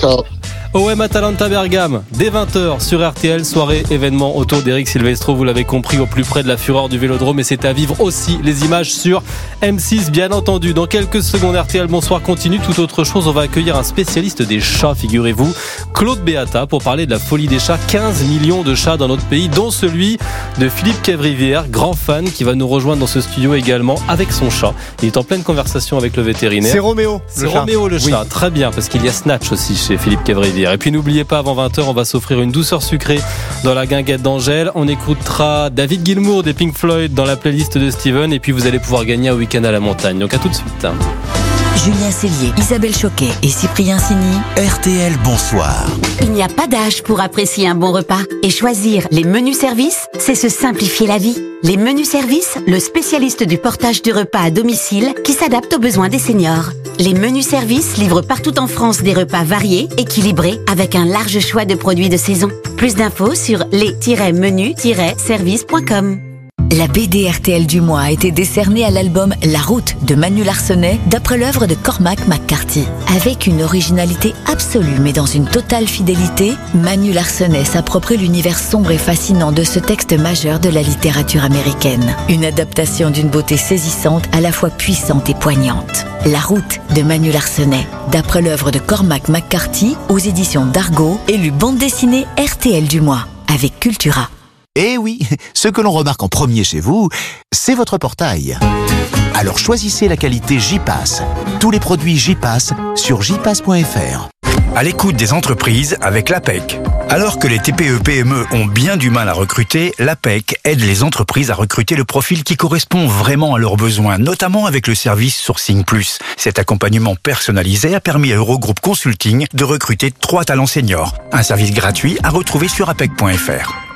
O M Atalanta Bergame, dès vingt heures sur R T L, soirée événement autour d'Eric Silvestro, vous l'avez compris, au plus près de la fureur du Vélodrome, et c'est à vivre aussi, les images sur M six bien entendu. Dans quelques secondes, R T L Bonsoir continue. Tout autre chose, on va accueillir un spécialiste des chats, figurez-vous, Claude Beata, pour parler de la folie des chats. Quinze millions de chats dans notre pays, dont celui de Philippe Cavrivière, grand fan, qui va nous rejoindre dans ce studio également avec son chat. Il est en pleine conversation avec le vétérinaire. C'est Roméo. C'est Roméo le chat, oui. Très bien, parce qu'il y a Snatch aussi chez Philippe Cavrivière. Et puis n'oubliez pas, avant vingt heures, on va s'offrir une douceur sucrée dans la guinguette d'Angèle. On écoutera David Gilmour des Pink Floyd dans la playlist de Steven, et puis vous allez pouvoir gagner un week-end à la montagne. Donc à tout de suite. Julien Cellier, Isabelle Choquet et Cyprien Signy. R T L Bonsoir. Il n'y a pas d'âge pour apprécier un bon repas. Et choisir les menus services, c'est se simplifier la vie. Les menus services, le spécialiste du portage du repas à domicile qui s'adapte aux besoins des seniors. Les menus services livrent partout en France des repas variés, équilibrés, avec un large choix de produits de saison. Plus d'infos sur les menus services point com. La B D R T L du mois a été décernée à l'album La Route de Manu Larsenet, d'après l'œuvre de Cormac McCarthy. Avec une originalité absolue mais dans une totale fidélité, Manu Larsenet s'approprie l'univers sombre et fascinant de ce texte majeur de la littérature américaine. Une adaptation d'une beauté saisissante, à la fois puissante et poignante. La Route de Manu Larsenet, d'après l'œuvre de Cormac McCarthy, aux éditions d'Argo, élu bande dessinée R T L du mois, avec Cultura. Eh oui, ce que l'on remarque en premier chez vous, c'est votre portail. Alors choisissez la qualité J-Pass. Tous les produits J-Pass sur j pass point f r. À l'écoute des entreprises avec l'A P E C. Alors que les T P E P M E ont bien du mal à recruter, l'A P E C aide les entreprises à recruter le profil qui correspond vraiment à leurs besoins, notamment avec le service Sourcing Plus. Cet accompagnement personnalisé a permis à Eurogroupe Consulting de recruter trois talents seniors. Un service gratuit à retrouver sur apec point f r.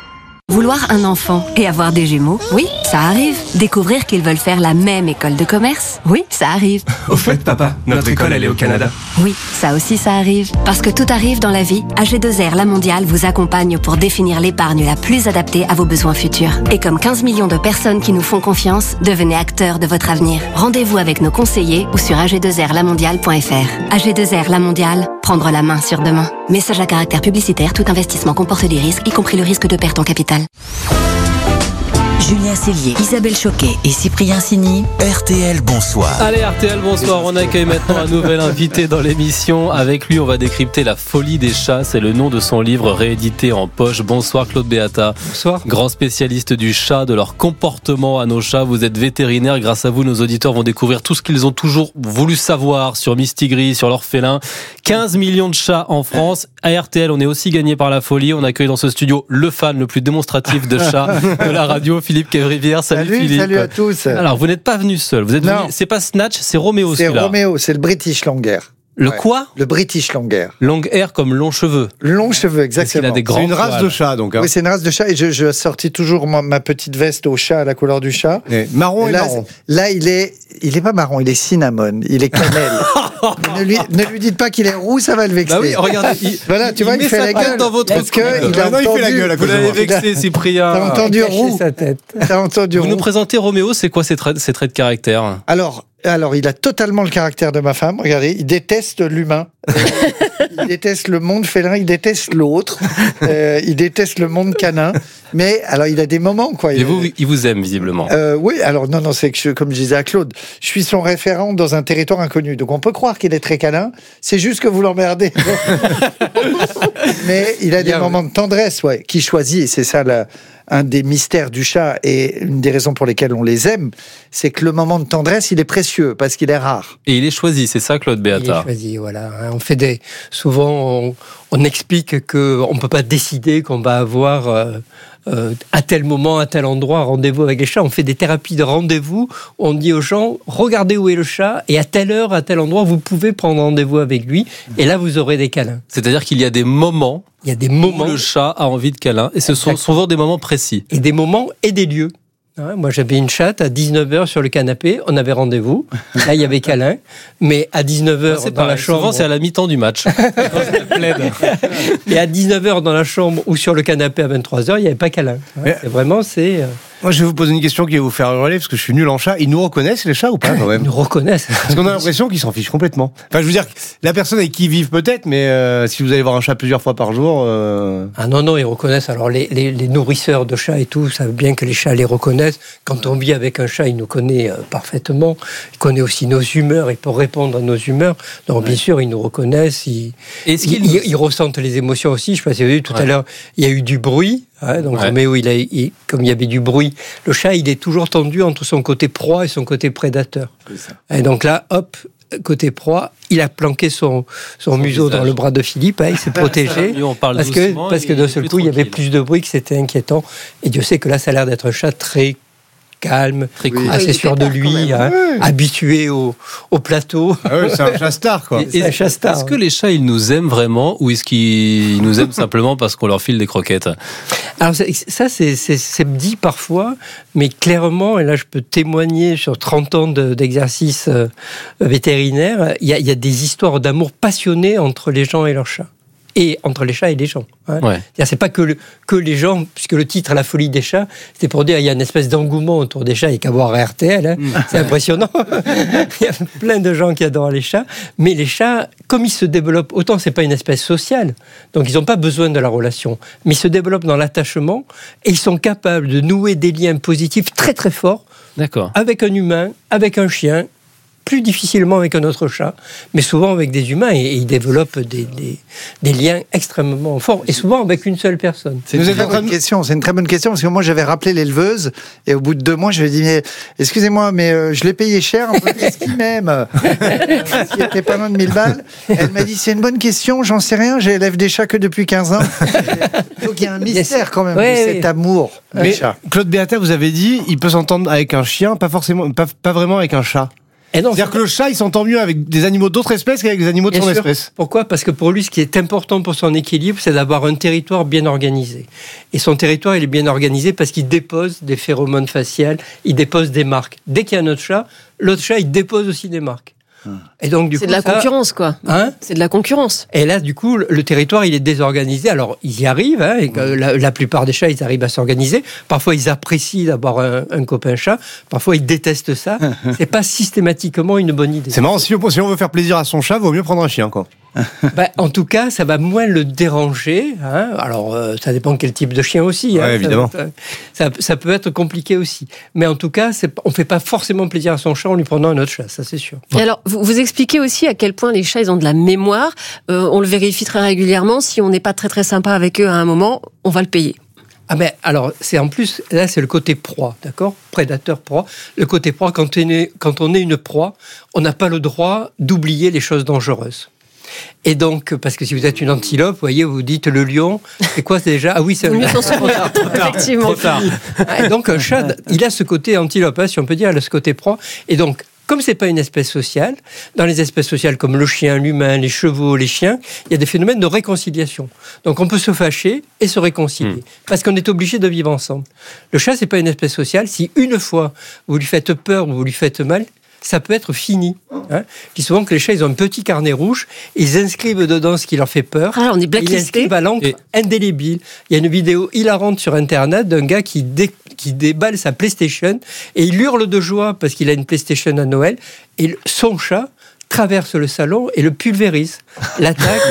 Vouloir un enfant et avoir des jumeaux, oui, ça arrive. Découvrir qu'ils veulent faire la même école de commerce, oui, ça arrive. Au fait, papa, notre école, elle est au Canada. Oui, ça aussi, ça arrive. Parce que tout arrive dans la vie, A G deux R La Mondiale vous accompagne pour définir l'épargne la plus adaptée à vos besoins futurs. Et comme quinze millions de personnes qui nous font confiance, devenez acteurs de votre avenir. Rendez-vous avec nos conseillers ou sur a g deux r la mondiale point f r. A G deux R La Mondiale, prendre la main sur demain. Message à caractère publicitaire, tout investissement comporte des risques, y compris le risque de perte en capital. Julien Cellier, Isabelle Choquet et Cyprien Signy. R T L, bonsoir. Allez, R T L, bonsoir. On accueille maintenant un nouvel invité dans l'émission. Avec lui, on va décrypter La folie des chats. C'est le nom de son livre réédité en poche. Bonsoir Claude Béata. Bonsoir. Grand spécialiste du chat, de leur comportement à nos chats. Vous êtes vétérinaire. Grâce à vous, nos auditeurs vont découvrir tout ce qu'ils ont toujours voulu savoir sur Mistigris, sur leurs félins. quinze millions de chats en France. À R T L, on est aussi gagné par la folie. On accueille dans ce studio le fan le plus démonstratif de chats de la radio, Philippe Quevrivière. Salut, salut Philippe. Salut à tous. Alors, vous n'êtes pas venu seul. Vous êtes venu, c'est pas Snatch, c'est Roméo. C'est celui-là. Roméo, c'est le British Longhair. Le ouais. quoi? Le British Longhair. Long hair comme long cheveux. Long cheveux, exactement. Il a des grands c'est une race poils. de chat, donc. Hein. Oui, c'est une race de chat, et je, je sortis toujours ma, ma petite veste au chat à la couleur du chat. Et marron et, et là, marron. Là, il est, il est pas marron, il est cinnamon, il est cannelle. ne, lui, ne lui dites pas qu'il est roux, ça va le vexer. Bah oui, regardez. Il, voilà, tu il vois, il met fait sa la tête gueule dans votre parce que il a non, entendu. il fait la gueule. Vous l'avez vexé, Cyprien. T'as entendu roux. Sa tête. T'as entendu Vous roux. nous présentez Roméo, c'est quoi ses traits, ses traits de caractère? Alors. Alors, il a totalement le caractère de ma femme. Regardez, il déteste l'humain. Il déteste le monde félin, il déteste l'autre. Euh, il déteste le monde canin. Mais alors, il a des moments, quoi. Et il, vous, il vous aime, visiblement. Euh, oui, alors, non, non, c'est que, je, comme je disais à Claude, je suis son référent dans un territoire inconnu. Donc, on peut croire qu'il est très câlin. C'est juste que vous l'emmerdez. Mais il a des Bien, moments oui. de tendresse, ouais, qu'il choisit. Et c'est ça, la... un des mystères du chat et une des raisons pour lesquelles on les aime, c'est que le moment de tendresse, il est précieux parce qu'il est rare. Et il est choisi, c'est ça, Claude Béata? Il est choisi, voilà. On fait des... Souvent, on, on explique qu'on ne peut pas décider qu'on va avoir euh, euh, à tel moment, à tel endroit, rendez-vous avec les chats. On fait des thérapies de rendez-vous. On dit aux gens, regardez où est le chat et à telle heure, à tel endroit, vous pouvez prendre rendez-vous avec lui. Et là, vous aurez des câlins. C'est-à-dire qu'il y a des moments... Il y a des moments où le chat a envie de câlin, et ce sont souvent des moments précis. Et des moments et des lieux. Ouais, moi, j'avais une chatte à dix-neuf heures sur le canapé, on avait rendez-vous. Là, il y avait câlin, mais à dix-neuf heures c'est dans pareil, la chambre. Souvent, c'est à la mi-temps du match. Et à dix-neuf heures dans la chambre ou sur le canapé à vingt-trois heures, il n'y avait pas câlin. Ouais, c'est vraiment, c'est. Moi, je vais vous poser une question qui va vous faire hurler parce que je suis nul en chat. Ils nous reconnaissent, les chats, ou pas, quand même? Ils nous reconnaissent. Parce qu'on a l'impression qu'ils s'en fichent complètement. Enfin, je veux dire, la personne avec qui ils vivent peut-être, mais euh, si vous allez voir un chat plusieurs fois par jour... Euh... Ah non, non, ils reconnaissent. Alors, les, les, les nourrisseurs de chats et tout savent bien que les chats les reconnaissent. Quand on vit avec un chat, il nous connaît euh, parfaitement. Il connaît aussi nos humeurs, il peut répondre à nos humeurs. Donc, ouais. bien sûr, ils nous reconnaissent. Ils, Est-ce ils, qu'ils... ils, ils ressentent les émotions aussi. Je sais pas si vous avez vu, tout ouais. à l'heure, il y a eu du bruit. Ouais, donc, ouais. Roméo, il a, il, comme il y avait du bruit, le chat, il est toujours tendu entre son côté proie et son côté prédateur. Et donc là, hop, côté proie, il a planqué son, son, son museau visage. Dans le bras de Philippe, hein, il s'est protégé. on parle parce que, parce que d'un seul coup, tranquille. Il y avait plus de bruit, que c'était inquiétant. Et Dieu sait que là, ça a l'air d'être un chat très calme, très cool. assez sûr de lui, hein, ouais. habitué au, au plateau. Ah oui, c'est un chat star, quoi. C'est un chat star. Est-ce que les chats, ils nous aiment vraiment, ou est-ce qu'ils nous aiment simplement parce qu'on leur file des croquettes? Alors ça, c'est, c'est, c'est dit parfois, mais clairement, et là je peux témoigner sur trente ans de, d'exercice euh, vétérinaire, il y a, y a des histoires d'amour passionné entre les gens et leurs chats. Et entre les chats et les gens. Hein. Ouais. C'est-à-dire, c'est pas que, le, que les gens, puisque le titre « La folie des chats », c'est pour dire qu'il y a une espèce d'engouement autour des chats, il n'y a qu'à voir R T L, hein. mmh. c'est impressionnant. Il y a plein de gens qui adorent les chats, mais les chats, comme ils se développent, autant c'est pas une espèce sociale, donc ils n'ont pas besoin de la relation, mais ils se développent dans l'attachement, et ils sont capables de nouer des liens positifs très très forts, D'accord. avec un humain, avec un chien, plus difficilement avec un autre chat, mais souvent avec des humains, et, et ils développent des, des, des liens extrêmement forts, et souvent avec une seule personne. C'est une, très bonne question, c'est une très bonne question, parce que moi j'avais rappelé l'éleveuse, et au bout de deux mois, je lui ai dit, mais excusez-moi, mais euh, je l'ai payé cher, est-ce qu'il m'aime? S'il était pas loin de mille balles. Elle m'a dit, c'est une bonne question, j'en sais rien, j'élève des chats que depuis quinze ans. Donc il y a un mystère quand même, ouais, de oui. cet amour. Mais Claude Béata, vous avez dit, il peut s'entendre avec un chien, pas forcément, pas, pas vraiment avec un chat. Et non, c'est-à-dire que le chat, il s'entend mieux avec des animaux d'autres espèces qu'avec des animaux de Bien son sûr. espèce. Pourquoi ? Parce que pour lui, ce qui est important pour son équilibre, c'est d'avoir un territoire bien organisé. Et son territoire, il est bien organisé parce qu'il dépose des phéromones faciales, il dépose des marques. Dès qu'il y a un autre chat, l'autre chat, il dépose aussi des marques. Et donc, du C'est coup, de la ça- concurrence, quoi. Hein C'est de la concurrence. Et là, du coup, le territoire, il est désorganisé. Alors, ils y arrivent, hein, et que la, la plupart des chats, ils arrivent à s'organiser. Parfois, ils apprécient d'avoir un, un copain chat. Parfois, ils détestent ça. C'est pas systématiquement une bonne idée. C'est marrant, si on, si on veut faire plaisir à son chat, vaut mieux prendre un chien, quoi. Ben, en tout cas, ça va moins le déranger. Hein. Alors, euh, ça dépend quel type de chien aussi. Ouais, hein. évidemment. Ça, ça, ça peut être compliqué aussi. Mais en tout cas, c'est, on ne fait pas forcément plaisir à son chat en lui prenant un autre chat, ça c'est sûr. Et alors, vous, vous expliquez aussi à quel point les chats, ils ont de la mémoire. Euh, on le vérifie très régulièrement. Si on n'est pas très très sympa avec eux à un moment, on va le payer. Ah ben, alors, c'est en plus, là, c'est le côté proie, d'accord ? Prédateur-proie. Le côté proie, quand on est, quand on est une proie, on n'a pas le droit d'oublier les choses dangereuses. Et donc, parce que si vous êtes une antilope, vous voyez, vous dites le lion, c'est quoi c'est déjà ? Ah oui, c'est Vaut mieux s'en souvenir, effectivement. Trop tard. Et donc, un chat, il a ce côté antilope, hein, si on peut dire, il a ce côté proie. Et donc, comme c'est pas une espèce sociale, dans les espèces sociales comme le chien, l'humain, les chevaux, les chiens, il y a des phénomènes de réconciliation. Donc on peut se fâcher et se réconcilier, mmh. parce qu'on est obligé de vivre ensemble. Le chat, c'est pas une espèce sociale. Si une fois vous lui faites peur ou vous lui faites mal, ça peut être fini. Hein. Je dis souvent que les chats, ils ont un petit carnet rouge, ils inscrivent dedans ce qui leur fait peur. Ah, on est blacklisté. Ils inscrivent à l'encre Et... indélébile. Il y a une vidéo hilarante sur Internet d'un gars qui, dé... qui déballe sa PlayStation et il hurle de joie parce qu'il a une PlayStation à Noël et son chat traverse le salon et le pulvérise, l'attaque,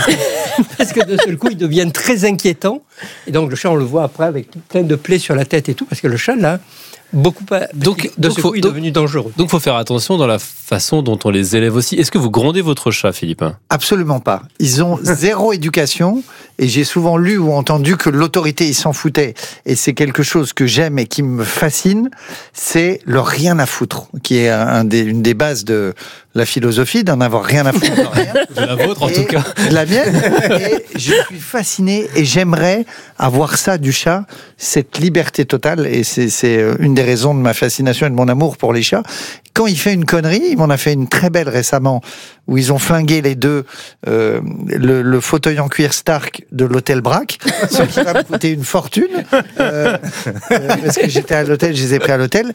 parce que de seul coup, il devient très inquiétant. Et donc, le chat, on le voit après avec plein de plaies sur la tête et tout, parce que le chat, là, beaucoup pas. Donc, de donc ce faut, coup, il est donc, devenu dangereux. Donc, il faut faire attention dans la façon dont on les élève aussi. Est-ce que vous grondez votre chat, Philippe ? Absolument pas. Ils ont zéro éducation et j'ai souvent lu ou entendu que l'autorité, ils s'en foutaient. Et c'est quelque chose que j'aime et qui me fascine, c'est le rien à foutre, qui est un des, une des bases de la philosophie, d'en avoir rien à foutre. De, rien. De la vôtre, en et tout cas. De la mienne. Et je suis fasciné et j'aimerais avoir ça du chat, cette liberté totale. Et c'est, c'est une des raisons de ma fascination et de mon amour pour les chats. Quand il fait une connerie, il m'en a fait une très belle récemment, où ils ont flingué les deux euh, le, le fauteuil en cuir Stark de l'hôtel Braque, ce qui va me coûter une fortune, euh, euh, parce que j'étais à l'hôtel, je les ai pris à l'hôtel,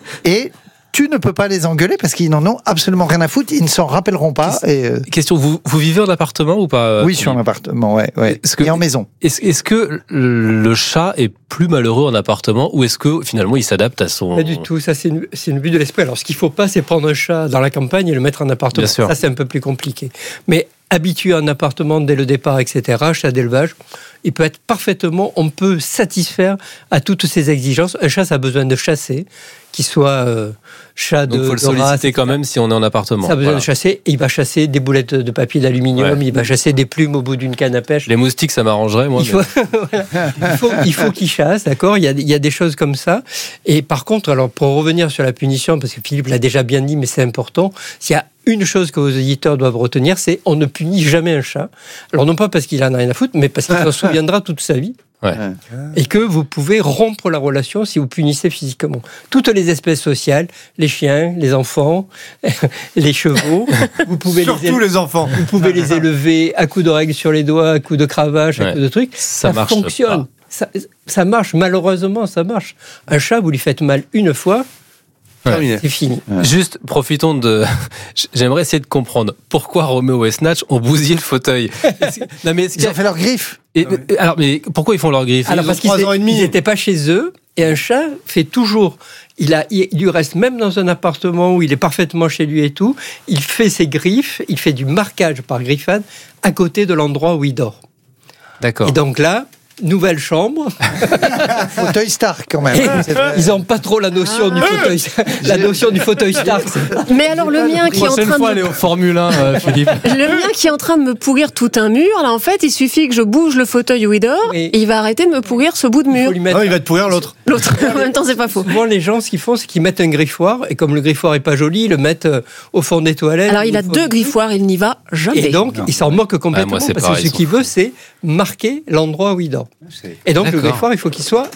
et tu ne peux pas les engueuler parce qu'ils n'en ont absolument rien à foutre, ils ne s'en rappelleront pas. Et euh... Question, vous, vous vivez en appartement ou pas ? Oui, je suis en appartement, ouais, ouais. Est-ce que, et en maison. Est-ce, est-ce que le chat est plus malheureux en appartement ou est-ce que finalement il s'adapte à son... Pas du tout, ça c'est une, c'est une vue de l'esprit. Alors ce qu'il ne faut pas, c'est prendre un chat dans la campagne et le mettre en appartement. Bien sûr. Ça c'est un peu plus compliqué. Mais habitué à un appartement dès le départ, et cetera, chat d'élevage, il peut être parfaitement, on peut satisfaire à toutes ces exigences. Un chat, ça a besoin de chasser, qu'il soit euh, chat de, Donc il faut le de race, solliciter quand même si on est en appartement. ça a besoin Voilà. de chasser, et il va chasser des boulettes de papier d'aluminium, Ouais. il va chasser des plumes au bout d'une canne à pêche. Les moustiques, ça m'arrangerait, moi. Il mais- faut, voilà. il faut, il faut qu'il chasse, d'accord, il y, a, il y a des choses comme ça. Et par contre, alors pour revenir sur la punition, parce que Philippe l'a déjà bien dit, mais c'est important, s'il y a une chose que vos auditeurs doivent retenir, c'est on ne punit jamais un chat. Alors non pas parce qu'il en a rien à foutre, mais parce qu'il s'en souviendra toute sa vie. Ouais. Et que vous pouvez rompre la relation si vous punissez physiquement. Toutes les espèces sociales, les chiens, les enfants, les chevaux, vous pouvez Surtout les, éle- les enfants. vous pouvez les élever à coups de règles sur les doigts, à coups de cravache, à Ouais. coups de trucs. Ça Ça, marche fonctionne. Ça, ça marche, malheureusement, ça marche. Un chat, vous lui faites mal une fois, Ouais. c'est fini. Juste, profitons de. J'aimerais essayer de comprendre pourquoi Roméo et Snatch ont bousillé le fauteuil. Est-ce- Non, mais est-ce qu'il y Ils a- ont fait leurs griffes. Et- alors, mais pourquoi ils font leurs griffes Alors, ont parce qu'ils trois ans et demi. n'étaient pas chez eux, et un chat fait toujours. Il, a, il lui reste, même dans un appartement où il est parfaitement chez lui et tout, il fait ses griffes, il fait du marquage par griffade à côté de l'endroit où il dort. D'accord. Et donc là, nouvelle chambre. Fauteuil Stark quand même. Et C'est vrai. ils n'ont pas trop la notion du fauteuil, la notion du fauteuil Stark. Mais alors le mien qui est en Prochaine train fois, de aller au Formule un, euh, Philippe. le mien qui est en train de me pourrir tout un mur, là en fait, il suffit que je bouge le fauteuil où il dort Oui. et il va arrêter de me pourrir ce bout de Il mur. faut lui mettre- Ah, il va te pourrir l'autre. L'autre, en même temps, c'est pas faux. Souvent, les gens, ce qu'ils font, c'est qu'ils mettent un griffoir, et comme le griffoir est pas joli, ils le mettent euh, au fond des toilettes. Alors il a Ou au fond deux du- griffoirs, il n'y va jamais. Et donc, il s'en moque complètement, Ah, moi, c'est parce pareil, que ce qu'il sauf- veut, c'est marquer l'endroit où il dort. Et donc, le D'accord. griffoir, il faut qu'il soit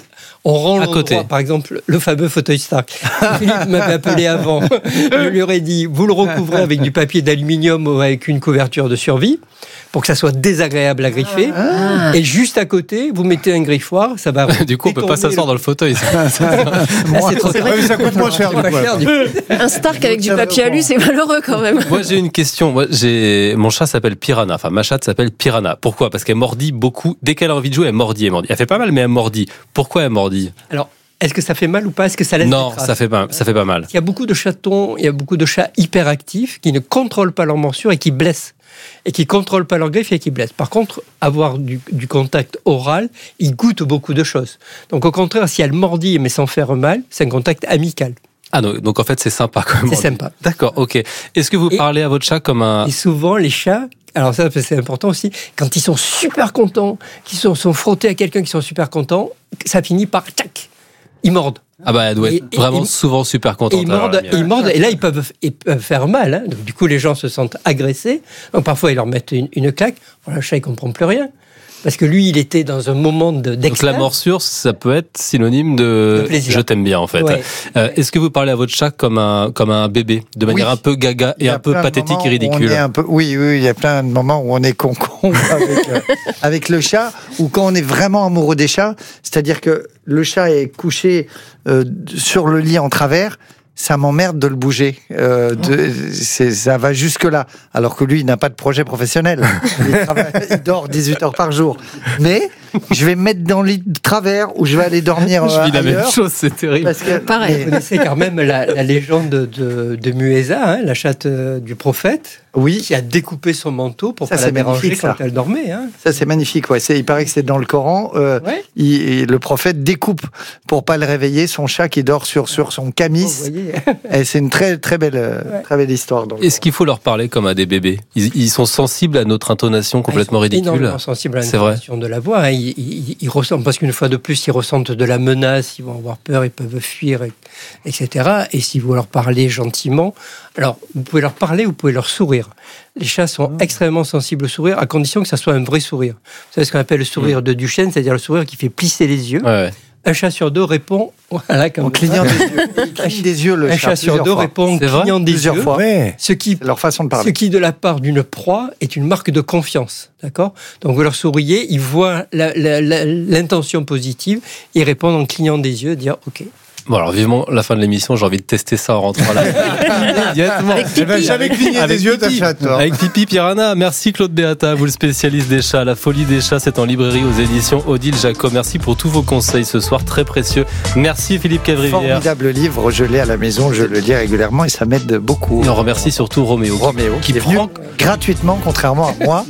On rend à l'endroit, côté. par exemple, le fameux fauteuil Stark. Philippe m'avait appelé avant. Je lui aurais dit, vous le recouvrez avec du papier d'aluminium ou avec une couverture de survie pour que ça soit désagréable à griffer. Ah. Et juste à côté, vous mettez un griffoir, ça va. Du coup, on peut pas s'asseoir dans le fauteuil. Là, c'est trop C'est vrai que ça coûte moins cher, C'est pas du coup, cher, du coup. Un Stark avec du papier alu, c'est malheureux quand même. Moi, j'ai une question. Moi, j'ai mon chat s'appelle Piranha. Enfin, ma chatte s'appelle Piranha. Pourquoi? Parce qu'elle mordit beaucoup. Dès qu'elle a envie de jouer, elle mordit, elle mordit. Elle fait pas mal, mais elle mordit. Pourquoi elle mordit? Alors, est-ce que ça fait mal ou pas? Est-ce que ça laisse Non, des traces? ça fait pas, ça fait pas mal. Il y a beaucoup de chatons, il y a beaucoup de chats hyperactifs qui ne contrôlent pas leur morsure et qui blessent. Et qui ne contrôlent pas leur griffe et qui blessent. Par contre, avoir du, du contact oral, ils goûtent beaucoup de choses. Donc au contraire, si elle mordit mais sans faire mal, c'est un contact amical. Ah non, donc en fait, c'est sympa quand même. C'est sympa. D'accord, ok. Est-ce que vous Et- parlez à votre chat comme un... Et souvent, les chats, alors ça c'est important aussi, quand ils sont super contents, qu'ils sont, sont frottés à quelqu'un qui sont super contents, ça finit par tchac, ils mordent. Ah bah, elle doit être Et- et- vraiment et- souvent super Et contente. ils alors, mordent, la et mienne. ils mordent, et là ils peuvent, ils peuvent faire mal. Hein. Donc, du coup, les gens se sentent agressés. Donc parfois, ils leur mettent une, une claque. Bon, le chat, il comprend plus rien. Parce que lui, il était dans un moment de, Donc d'extase. la morsure, ça peut être synonyme de, De plaisir. je t'aime bien en fait. Ouais. Euh, Est-ce que vous parlez à votre chat comme un comme un bébé, de manière Oui. un peu gaga Il y et a un peu plein de pathétique moments et où ridicule? on est un peu, oui, oui, il y a plein de moments où on est con-con avec, euh, avec le chat, ou quand on est vraiment amoureux des chats, c'est-à-dire que le chat est couché euh, sur le lit en travers, ça m'emmerde de le bouger. Euh, de, c'est, ça va jusque-là. Alors que lui, il n'a pas de projet professionnel. Il, travaille- il dort dix-huit heures par jour. Mais je vais me mettre dans le lit de travers ou je vais aller dormir Je euh, vis la même ailleurs. chose, c'est terrible. Parce que, Pareil. Vous connaissez quand même la, la légende de, de, de Mueza, hein, la chatte euh, du prophète, oui, qui a découpé son manteau pour Ça, pas c'est la déranger magnifique, quand ça. elle dormait. Hein. ça c'est magnifique. Ouais. C'est, il paraît que c'est dans le Coran. Euh, Ouais. il- il- le prophète découpe pour pas le réveiller son chat qui dort sur, sur son Vous camis. voyez. Et c'est une très très belle euh, très belle histoire. Dans le Est-ce qu'il faut leur parler comme à des bébés? ils, ils sont sensibles à notre intonation complètement Ah, ils sont ridicule. énormément sensibles à C'est vrai. l'intonation de la voix. Hein. Ils, ils- ils ressentent, parce qu'une fois de plus, ils ressentent de la menace, ils vont avoir peur, ils peuvent fuir, et- etc. Et si vous leur parlez gentiment, alors vous pouvez leur parler, vous pouvez leur sourire. Les chats sont extrêmement sensibles au sourire, à condition que ça soit un vrai sourire. Vous savez ce qu'on appelle le sourire de Duchenne, c'est-à-dire le sourire qui fait plisser les yeux. Ouais, ouais. Un chat sur deux répond, voilà, comme En clignant des yeux. Il cligne des yeux le un chat. chat sur plusieurs deux fois. répond en C'est vrai clignant des Plusieurs yeux. fois. Ouais. Ce qui, C'est leur façon de ce parler. qui, de la part d'une proie, est une marque de confiance. D'accord? Donc, vous leur souriez, ils voient la- la- la- l'intention positive, ils répondent en clignant des yeux, dire OK. Bon alors vivement la fin de l'émission, j'ai envie de tester ça en rentrant là. Immédiatement. Elle va jamais cligner Avec des yeux, ta Pipi. chatte, toi. Avec Pipi Piranha. Merci Claude Béata, vous le spécialiste des chats. La folie des chats, c'est en librairie aux éditions Odile Jacob. Merci pour tous vos conseils ce soir, très précieux. Merci Philippe Cavrivière. Formidable livre, je l'ai à la maison, je le lis régulièrement et ça m'aide beaucoup. Et on remercie surtout Roméo. Roméo qui qui est venu prend gratuitement, contrairement à moi.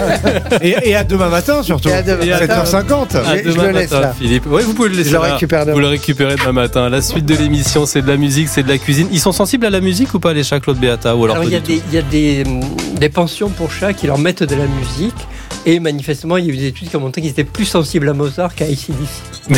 Et, et à demain matin surtout. Et à demain matin. sept heures cinquante. À Je- je demain le laisse, matin, là. Philippe. Oui, vous pouvez le laisser. Je le là. récupère demain. Vous le récupérez demain matin. La suite de l'émission, c'est de la musique, c'est de la cuisine. Ils sont sensibles à la musique ou pas, les chats, Claude Béata, ou alors, Alors, pas il y a, du tout des, il y a des, hum, des pensions pour chats qui leur mettent de la musique. Et manifestement, il y a eu des études qui ont montré qu'ils étaient plus sensibles à Mozart qu'à A C D C.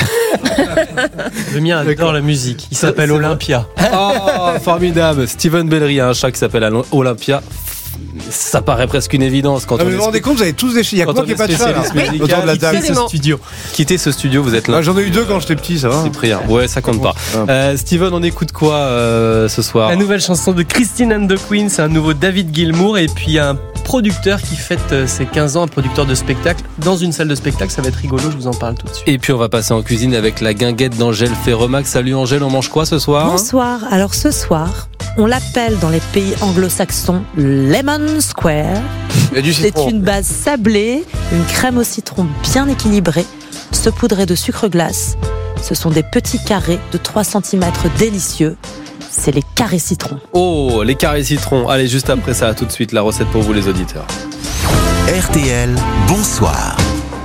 Le mien adore la musique. Il s'appelle C'est vrai. Olympia. Oh, formidable. Steven Bellery a un chat qui s'appelle Olympia. Ça paraît presque une évidence quand Non, on mais vous est vous rendez compte, vous avez tous des chats. Il y a que quand moi on qui n'ai est pas de chat là. spécialiste musical, Autour de la quittez table. ce studio. Quittez ce studio, vous êtes là. Bah, j'en ai eu deux quand j'étais petit, ça va. C'est pris, hein. Ouais, ça compte pas. Euh, Steven, on écoute quoi euh, ce soir? La nouvelle chanson de Christine and the Queen, c'est un nouveau David Gilmour. Et puis il y a un producteur qui fête euh, ses quinze ans, un producteur de spectacle, dans une salle de spectacle. Ça va être rigolo, je vous en parle tout de suite. Et puis on va passer en cuisine avec la guinguette d'Angèle Ferremac. Salut Angèle, on mange quoi ce soir? Bonsoir. Alors ce soir, on l'appelle dans les pays anglo-saxons Lemon Square. Il y a du C'est citron. une base sablée, une crème au citron bien équilibrée, saupoudrée de sucre glace. Ce sont des petits carrés de trois centimètres délicieux. C'est les carrés citron. Oh, les carrés citron. Allez, juste après ça, tout de suite, la recette pour vous les auditeurs. R T L, bonsoir.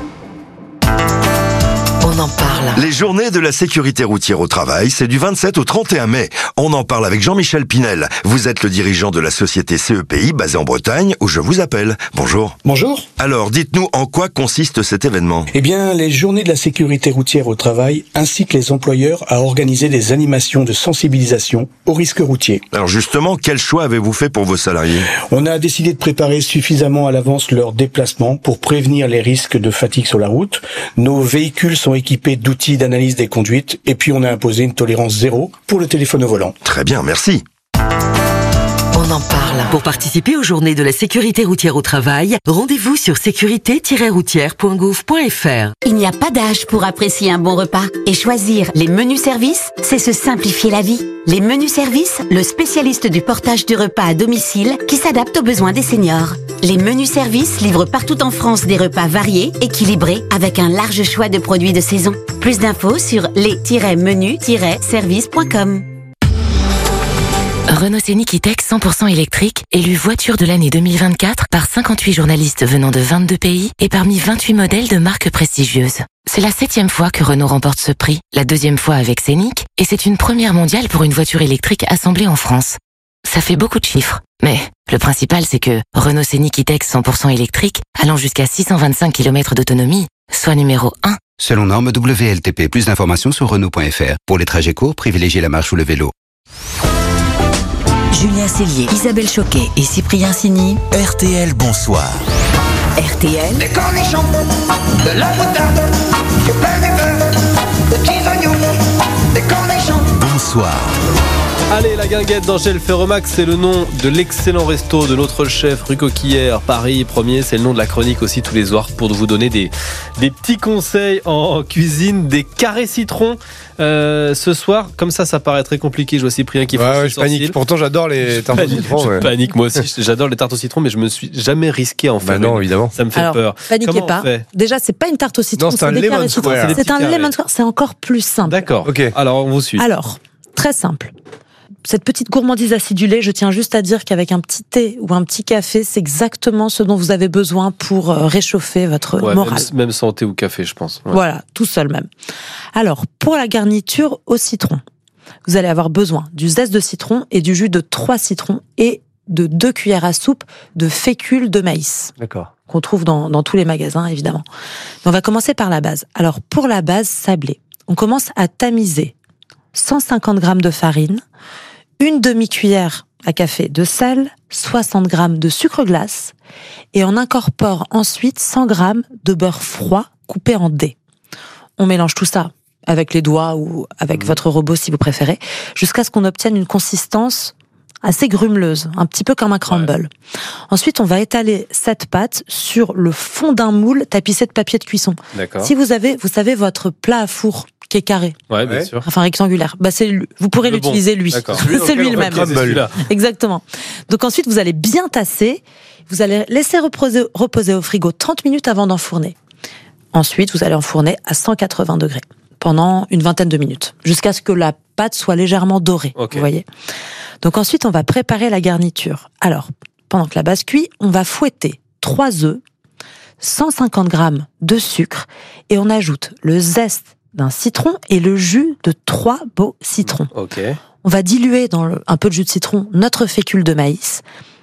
On en parle. Les journées de la sécurité routière au travail, c'est du vingt-sept au trente et un mai. On en parle avec Jean-Michel Pinel. Vous êtes le dirigeant de la société C E P I basée en Bretagne, où je vous appelle. Bonjour. Bonjour. Alors, dites-nous en quoi consiste cet événement. Eh bien, les journées de la sécurité routière au travail incitent les employeurs à organiser des animations de sensibilisation aux risques routiers. Alors justement, quel choix avez-vous fait pour vos salariés? On a décidé de préparer suffisamment à l'avance leur déplacement pour prévenir les risques de fatigue sur la route. Nos véhicules sont équipés équipé d'outils d'analyse des conduites et puis on a imposé une tolérance zéro pour le téléphone au volant. Très bien, merci. On en parle. Pour participer aux journées de la sécurité routière au travail, rendez-vous sur sécurité tiret routière point gouv point f r. Il n'y a pas d'âge pour apprécier un bon repas. Et choisir les menus services, c'est se simplifier la vie. Les menus services, le spécialiste du portage du repas à domicile qui s'adapte aux besoins des seniors. Les menus services livrent partout en France des repas variés, équilibrés, avec un large choix de produits de saison. Plus d'infos sur les tiret menus tiret service point com. Renault Scénic E-Tech cent pour cent électrique, élu voiture de l'année deux mille vingt-quatre par cinquante-huit journalistes venant de vingt-deux pays et parmi vingt-huit modèles de marques prestigieuses. C'est la septième fois que Renault remporte ce prix, la deuxième fois avec Scénic, et c'est une première mondiale pour une voiture électrique assemblée en France. Ça fait beaucoup de chiffres, mais le principal c'est que Renault Scénic E-Tech cent pour cent électrique, allant jusqu'à six cent vingt-cinq kilomètres d'autonomie, soit numéro un. Selon norme W L T P, plus d'informations sur Renault point F R. Pour les trajets courts, privilégiez la marche ou le vélo. Julien Cellier, Isabelle Choquet et Cyprien Signy. R T L, bonsoir. R T L. Des cornichons, de la moutarde, du pain de beurre, de petits oignons, des cornichons. Bonsoir. Allez, la guinguette d'Angèle Ferromax, c'est le nom de l'excellent resto de notre chef rue Coquillère, Paris premier. C'est le nom de la chronique aussi tous les soirs pour vous donner des, des petits conseils en cuisine, des carrés citron. Euh, ce soir, comme ça, ça paraît très compliqué. Je vois Cyprien qui fait ouais, ouais, je panique. Pourtant, j'adore les tartes au citron. Je ouais. panique, moi aussi. J'adore les tartes au citron, mais je me suis jamais risqué en faire. Bah non, évidemment. Ça me fait Alors, peur. Paniquez Comment pas. Déjà, c'est pas une tarte au citron, non, c'est, c'est un des carrés citron. C'est, c'est un lemon square. C'est encore plus simple. D'accord. Ok. Alors, on vous suit. Alors, très simple. Cette petite gourmandise acidulée, je tiens juste à dire qu'avec un petit thé ou un petit café, c'est exactement ce dont vous avez besoin pour réchauffer votre ouais, morale. Même, même sans thé ou café, je pense. Ouais. Voilà, tout seul même. Alors, pour la garniture au citron, vous allez avoir besoin du zeste de citron et du jus de trois citrons et de deux cuillères à soupe de fécule de maïs. D'accord. Qu'on trouve dans, dans tous les magasins, évidemment. Mais on va commencer par la base. Alors, pour la base sablée, on commence à tamiser cent cinquante grammes de farine, une demi-cuillère à café de sel, soixante grammes de sucre glace, et on incorpore ensuite cent grammes de beurre froid coupé en dés. On mélange tout ça avec les doigts ou avec mmh. votre robot si vous préférez, jusqu'à ce qu'on obtienne une consistance assez grumeleuse, un petit peu comme un crumble. Ouais. Ensuite, on va étaler cette pâte sur le fond d'un moule tapissé de papier de cuisson. D'accord. Si vous avez, vous savez, votre plat à four qui est carré. Ouais, bien sûr. Enfin, rectangulaire. Bah, c'est, vous pourrez le l'utiliser, bon. lui. D'accord. C'est lui le même. Okay, exactement. Donc ensuite, vous allez bien tasser. Vous allez laisser reposer, reposer au frigo trente minutes avant d'enfourner. Ensuite, vous allez enfourner à cent quatre-vingts degrés pendant une vingtaine de minutes, jusqu'à ce que la pâte soit légèrement dorée. Okay. Vous voyez. Donc ensuite, on va préparer la garniture. Alors, pendant que la base cuit, on va fouetter trois œufs, cent cinquante grammes de sucre, et on ajoute le zeste d'un citron et le jus de trois beaux citrons. Okay. On va diluer dans le, un peu de jus de citron notre fécule de maïs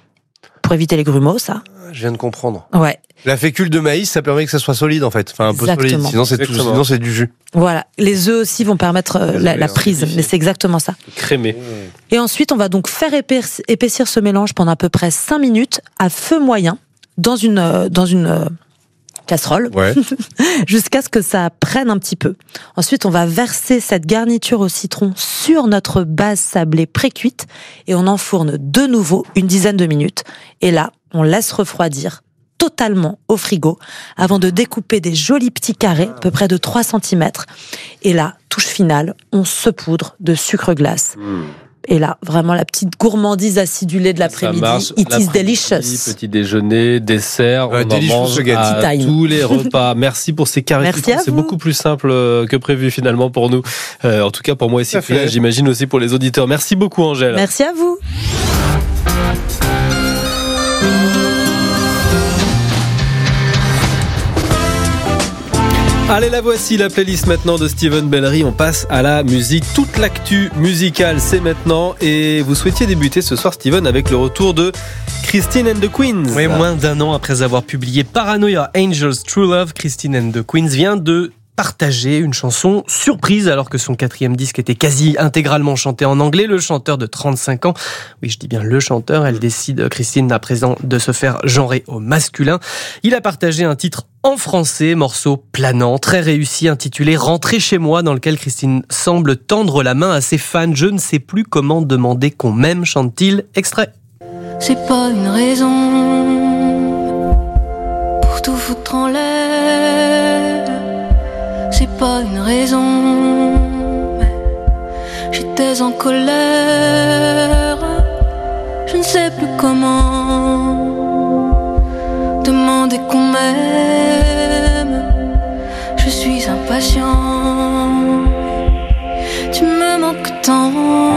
pour éviter les grumeaux, ça. Je viens de comprendre. Ouais. La fécule de maïs, ça permet que ça soit solide en fait, enfin un exactement. peu solide. Sinon c'est tout, sinon c'est du jus. Voilà. Les œufs aussi vont permettre euh, la, la prise, mais c'est exactement ça. Crémé. Et ensuite, on va donc faire épaissir, épaissir ce mélange pendant à peu près cinq minutes à feu moyen dans une euh, dans une euh, casserole, ouais. jusqu'à ce que ça prenne un petit peu. Ensuite, on va verser cette garniture au citron sur notre base sablée pré-cuite et on enfourne de nouveau une dizaine de minutes. Et là, on laisse refroidir totalement au frigo avant de découper des jolis petits carrés, à peu près de trois centimètres. Et là, touche finale, on saupoudre de sucre glace. Mmh. Et là, vraiment la petite gourmandise acidulée de l'après-midi. Marche, It is delicious. Petit déjeuner, dessert, ouais, on en mange à tous les repas. Merci pour ces carrés. Merci à vous. C'est beaucoup plus simple que prévu finalement pour nous. Euh, en tout cas pour moi et Cyprien, j'imagine aussi pour les auditeurs. Merci beaucoup Angèle. Merci à vous. Allez, la voici, la playlist maintenant de Steven Bellery. On passe à la musique. Toute l'actu musicale, c'est maintenant. Et vous souhaitiez débuter ce soir, Steven, avec le retour de Christine and the Queens. Oui, moins d'un an après avoir publié Paranoia Angels True Love, Christine and the Queens vient de partagé une chanson surprise alors que son quatrième disque était quasi intégralement chanté en anglais. Le chanteur de trente-cinq ans, oui je dis bien le chanteur, elle décide, Christine, à présent de se faire genrer au masculin. Il a partagé un titre en français, morceau planant, très réussi, intitulé « Rentrer chez moi », dans lequel Christine semble tendre la main à ses fans. Je ne sais plus comment demander qu'on m'aime, chante-t-il. Extrait. C'est pas une raison pour tout foutre en l'air. C'est pas une raison, mais j'étais en colère. Je ne sais plus comment demander qu'on m'aime. Je suis impatient, tu me manques tant.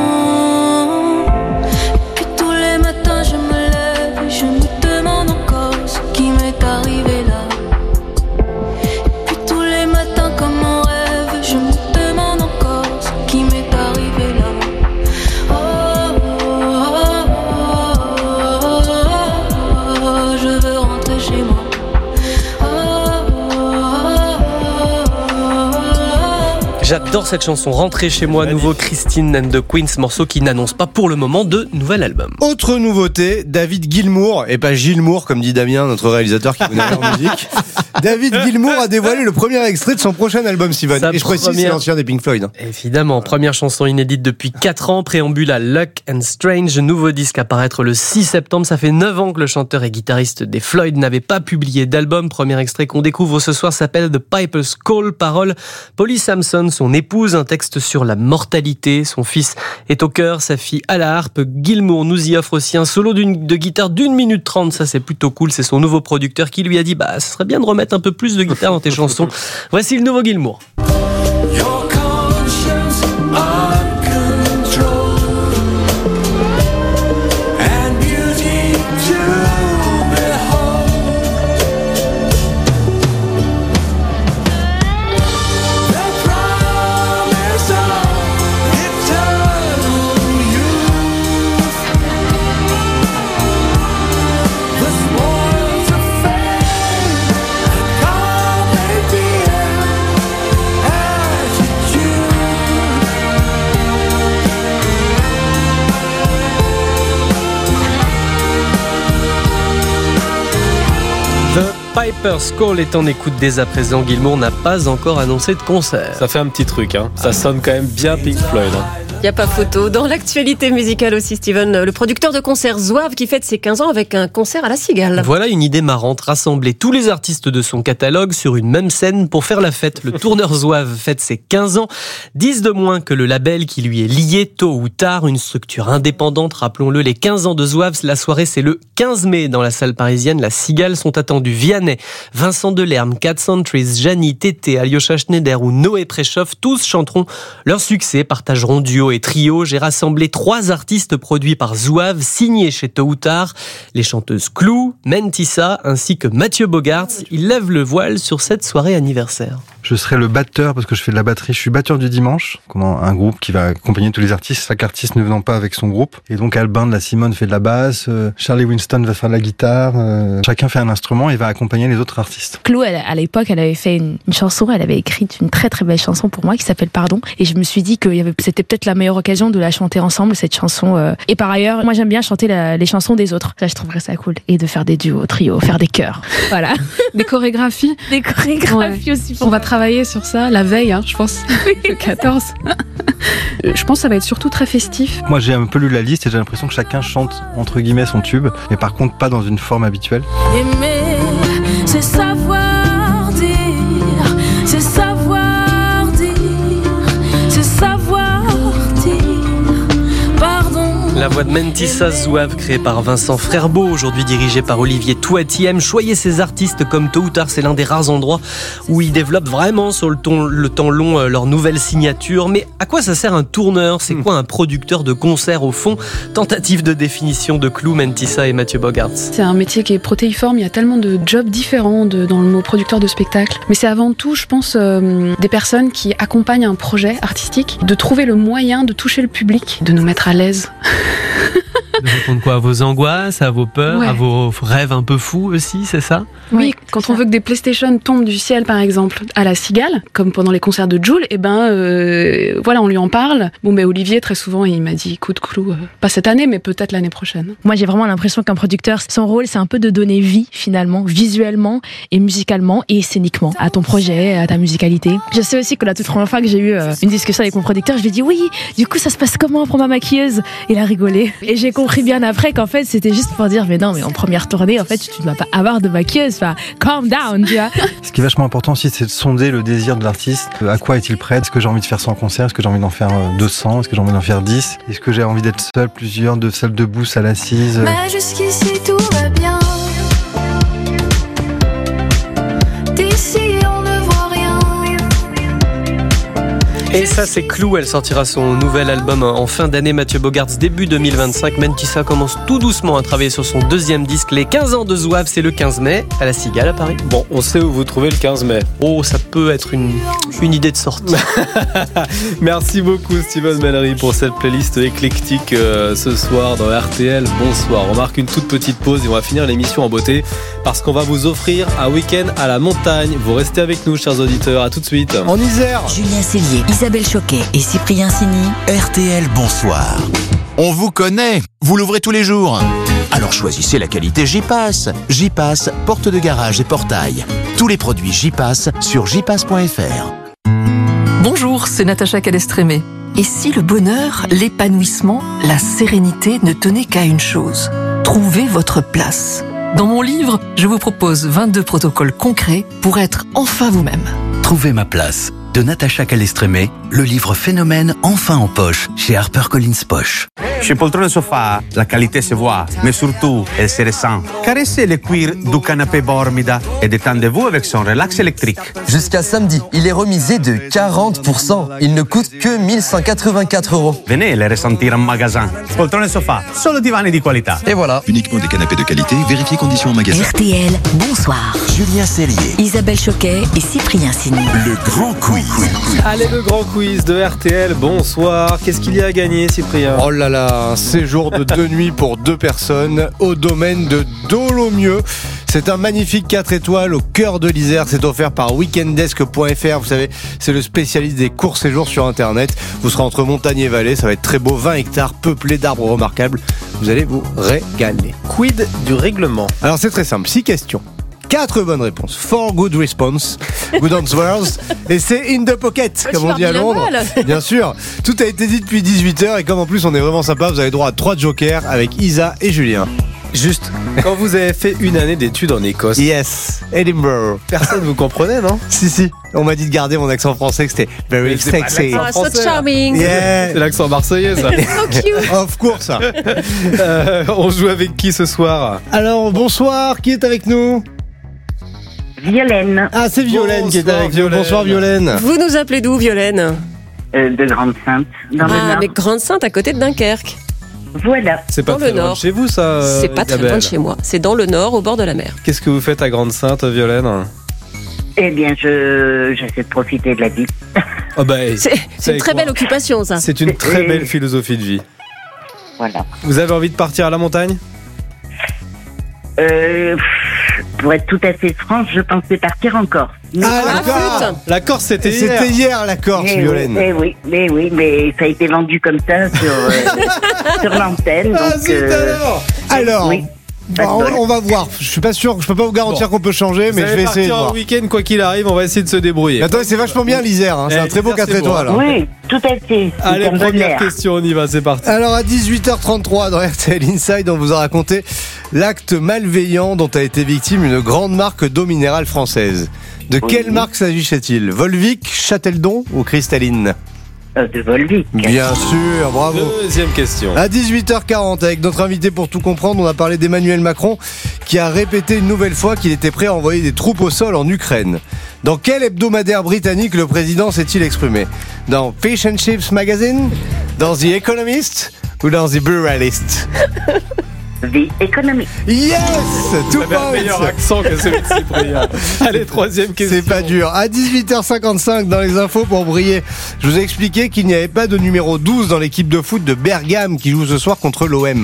Puis tous les matins je me lève et je me demande encore ce qui m'est arrivé là. Et puis tous les matins comme en rêve, je me demande encore ce qui m'est arrivé là. Oh, oh, oh, oh, oh, je veux rentrer chez moi. J'adore cette chanson, Rentrer chez moi, nouveau Christine and the Queens, morceau qui n'annonce pas pour le moment de nouvel album. Autre nouveauté, David Gilmour, et pas Gilles Moore comme dit Damien, notre réalisateur qui connaît la musique. David Gilmour a dévoilé le premier extrait de son prochain album, Steven. Sa et je précise, première... c'est l'ancien des Pink Floyd. Évidemment, première chanson inédite depuis quatre ans, préambule à Luck and Strange, nouveau disque à paraître le six septembre. Ça fait neuf ans que le chanteur et guitariste des Floyd n'avait pas publié d'album. Premier extrait qu'on découvre ce soir s'appelle The Piper's Call, paroles Polly Samson, son épouse, un texte sur la mortalité. Son fils est au cœur, sa fille à la harpe. Gilmour nous y offre aussi un solo d'une, de guitare d'une minute trente, ça c'est plutôt cool. C'est son nouveau producteur qui lui a dit bah ce serait bien de remettre un peu plus de guitare dans tes chansons. Voici le nouveau Gilmour. Piper's Call est en écoute dès à présent. Gilmour n'a pas encore annoncé de concert. Ça fait un petit truc, hein. Ça sonne quand même bien Pink Floyd. Hein. Il n'y a pas photo. Dans l'actualité musicale aussi, Steven, le producteur de concert Zouave qui fête ses quinze ans avec un concert à la Cigale. Voilà une idée marrante, rassembler tous les artistes de son catalogue sur une même scène pour faire la fête. Le tourneur Zouave fête ses quinze ans, dix de moins que le label qui lui est lié tôt ou tard, une structure indépendante. Rappelons-le, les quinze ans de Zouave, la soirée c'est le quinze mai dans la salle parisienne. La Cigale sont attendus Vianney, Vincent Delerme, Cat Centuries, Jani, Tété, Alyosha Schneider ou Noé Préchoff. Tous chanteront leur succès, partageront duo et trio. J'ai rassemblé trois artistes produits par Zouave, signés chez Tôt ou Tard. Les chanteuses Clou, Mentissa ainsi que Mathieu Bogarts. Ils lèvent le voile sur cette soirée anniversaire. Je serai le batteur parce que je fais de la batterie. Je suis batteur du dimanche, un groupe qui va accompagner tous les artistes, chaque artiste ne venant pas avec son groupe. Et donc Albin de la Simone fait de la basse, euh, Charlie Winston va faire de la guitare, euh, chacun fait un instrument et va accompagner les autres artistes. Clou, elle, à l'époque, elle avait fait une, une chanson, elle avait écrit une très très belle chanson pour moi qui s'appelle Pardon. Et je me suis dit que y avait, c'était peut-être la meilleure occasion de la chanter ensemble, cette chanson. Euh. Et par ailleurs, moi j'aime bien chanter la, les chansons des autres. Ça, je trouverais ça cool. Et de faire des duos, trios, faire des chœurs. Voilà. Des chorégraphies. Des chorégraphies ouais. aussi. On va travailler sur ça la veille, hein, je pense, le quatorze. Je pense que ça va être surtout très festif. Moi j'ai un peu lu la liste et j'ai l'impression que chacun chante entre guillemets son tube, mais par contre pas dans une forme habituelle. Aimer, c'est savoir dire, c'est savoir dire, c'est savoir dire, pardon. La voix de Mentissa Zouave, créée par Vincent Frerbeau, aujourd'hui dirigée par Olivier Touatiem. Choyez ces artistes comme Tôt ou Tard, c'est l'un des rares endroits où ils développent vraiment sur le, ton, le temps long euh, leur nouvelle signature. Mais à quoi ça sert un tourneur ? C'est quoi un producteur de concert au fond ? Tentative de définition de Clou, Mentissa et Mathieu Bogarts. C'est un métier qui est protéiforme, il y a tellement de jobs différents de, dans le mot producteur de spectacle. Mais c'est avant tout, je pense, euh, des personnes qui accompagnent un projet artistique, de trouver le moyen de toucher le public, de nous mettre à l'aise. De répondre quoi? À vos angoisses, à vos peurs, Ouais. à vos rêves un peu fous aussi, c'est ça? Oui, Ouais, quand on veut que des PlayStation tombent du ciel, par exemple, à la Cigale, comme pendant les concerts de Jul, et ben euh, voilà, on lui en parle. Bon, ben Olivier, très souvent, il m'a dit, écoute, Clou, euh, pas cette année, mais peut-être l'année prochaine. Moi, j'ai vraiment l'impression qu'un producteur, son rôle, c'est un peu de donner vie, finalement, visuellement et musicalement et scéniquement à ton projet, à ta musicalité. Je sais aussi que la toute première fois que j'ai eu euh, une discussion avec mon producteur, je lui ai dit oui, du coup, ça se passe comment pour ma maquilleuse? Il a rigolé. Et j'ai compris bien après qu'en fait, c'était juste pour dire, mais non, mais en première tournée, en fait, tu ne vas pas avoir de maquilleuse. Enfin, calm down, tu vois. Ce qui est vachement important aussi, c'est de sonder le désir de l'artiste. À quoi est-il prêt? Est-ce que j'ai envie de faire cent concerts? Est-ce que j'ai envie d'en faire deux cents? Est-ce que j'ai envie d'en faire dix? Est-ce que j'ai envie d'être seul, plusieurs, de seul debout, seul assise? Mais jusqu'ici tout va bien. D'ici on ne voit rien. Et ça, c'est Clou. Elle sortira son nouvel album en fin d'année. Mathieu Bogarts, début deux mille vingt-cinq. Mentissa commence tout doucement à travailler sur son deuxième disque. Les quinze ans de Zouave, c'est le quinze mai, à la Cigale, à Paris. Bon, on sait où vous trouvez le quinze mai. Oh, ça peut être une, une idée de sortie. Merci beaucoup Steven Mallory pour cette playlist éclectique euh, ce soir dans R T L. Bonsoir. On marque une toute petite pause et on va finir l'émission en beauté parce qu'on va vous offrir un week-end à la montagne. Vous restez avec nous, chers auditeurs. À tout de suite. En Isère. Julien Cellier, Isabelle Choquet et Cyprien Sini. R T L, bonsoir. On vous connaît, vous l'ouvrez tous les jours. Alors choisissez la qualité J-Pass. J-Pass, porte de garage et portail. Tous les produits J-Pass sur j pass point f r. Bonjour, c'est Natacha Calestrémé. Et si le bonheur, l'épanouissement, la sérénité ne tenaient qu'à une chose, trouver votre place. Dans mon livre, je vous propose vingt-deux protocoles concrets pour être enfin vous-même. Trouvez ma place, de Natacha Calestrémé, le livre Phénomène enfin en poche chez HarperCollins Poche. Chez Poltrone Sofa, la qualité se voit, mais surtout, elle se ressent. Caressez le cuir du canapé Bormida et détendez-vous avec son relax électrique. Jusqu'à samedi, il est remisé de quarante pour cent. Il ne coûte que mille cent quatre-vingt-quatre euros. Venez le ressentir en magasin. Poltrone Sofa, solo divani di qualità. Et voilà. Uniquement des canapés de qualité, vérifiez conditions en magasin. R T L, bonsoir. Julien Cellier. Isabelle Choquet et Cyprien Sini. Le grand quiz. Allez, le grand quiz de R T L. Bonsoir. Qu'est-ce qu'il y a à gagner, Cyprien? Oh là là, un séjour de deux nuits pour deux personnes au domaine de Dolomieu. C'est un magnifique quatre étoiles au cœur de l'Isère. C'est offert par weekendesk point f r. Vous savez, c'est le spécialiste des courts séjours sur Internet. Vous serez entre montagne et vallée. Ça va être très beau. vingt hectares peuplés d'arbres remarquables. Vous allez vous régaler. Quid du règlement? Alors, c'est très simple. Six questions. Quatre bonnes réponses. Four good response. Good answers. Et c'est in the pocket, comme on dit à Londres. Bien sûr. Tout a été dit depuis dix-huit heures. Et comme en plus on est vraiment sympa, vous avez droit à trois jokers avec Isa et Julien. Juste, quand vous avez fait une année d'études en Écosse. Yes, Edinburgh. Personne vous comprenait, non? Si, si. On m'a dit de garder mon accent français, que c'était very sexy. Ah, so charming. Yeah. C'est l'accent marseillais, ça. So cute. Of course. euh, on joue avec qui ce soir? Alors, bonsoir. Qui est avec nous? Violaine. Ah, c'est Violaine Bonsoir, qui est avec nous. Violaine. Bonsoir, Violaine. Vous nous appelez d'où, Violaine? Euh, de Grande-Sainte, dans le Ah, Nord. mais Grande-Sainte, à côté de Dunkerque. Voilà. C'est pas Dans très le loin de nord. chez vous, ça? euh, C'est pas très Isabelle loin de chez moi. C'est dans le nord, au bord de la mer. Qu'est-ce que vous faites à Grande-Sainte, Violaine? Eh bien, je j'essaie de profiter de la vie. Oh bah, C'est c'est une très belle occupation, ça. C'est une très belle philosophie de vie. Voilà. Vous avez envie de partir à la montagne? Euh, pff, pour être tout à fait franche, je pensais partir en Corse. Ah, la Corse. La Corse, c'était hier. C'était hier, la Corse, Eh oui, Violaine. eh oui, mais oui, mais ça a été vendu comme ça sur, euh, sur l'antenne. Ah, donc, zut, euh, alors Alors, oui. bah, on, on va voir. Je suis pas sûr, je peux pas vous garantir Bon. qu'on peut changer, Vous mais je allez vais essayer de partir en voir. week-end, quoi qu'il arrive, on va essayer de se débrouiller. Mais attendez, c'est vachement bien l'Isère, hein. c'est Eh, un très beau l'Isère, quatre c'est beau. étoiles. hein. Oui, tout à fait. C'est Allez, un bon première air. question, on y va, c'est parti. Alors à dix-huit heures trente-trois dans R T L Inside, on vous a raconté l'acte malveillant dont a été victime une grande marque d'eau minérale française. De Oui. quelle marque s'agissait-il? Volvic, Châteldon ou Cristalline? Euh, de Volvic. Bien sûr, bravo. Deuxième question. À dix-huit heures quarante, avec notre invité pour tout comprendre, on a parlé d'Emmanuel Macron qui a répété une nouvelle fois qu'il était prêt à envoyer des troupes au sol en Ukraine. Dans quel hebdomadaire britannique le président s'est-il exprimé? Dans Fish and Chips Magazine? Dans The Economist? Ou dans The Buralist? The Economy. Yes! Two Vous avez un meilleur points! accent que celui de Cyprien. Allez, troisième question. C'est pas dur. À dix-huit heures cinquante-cinq, dans les infos pour briller, je vous ai expliqué qu'il n'y avait pas de numéro douze dans l'équipe de foot de Bergame qui joue ce soir contre l'O M.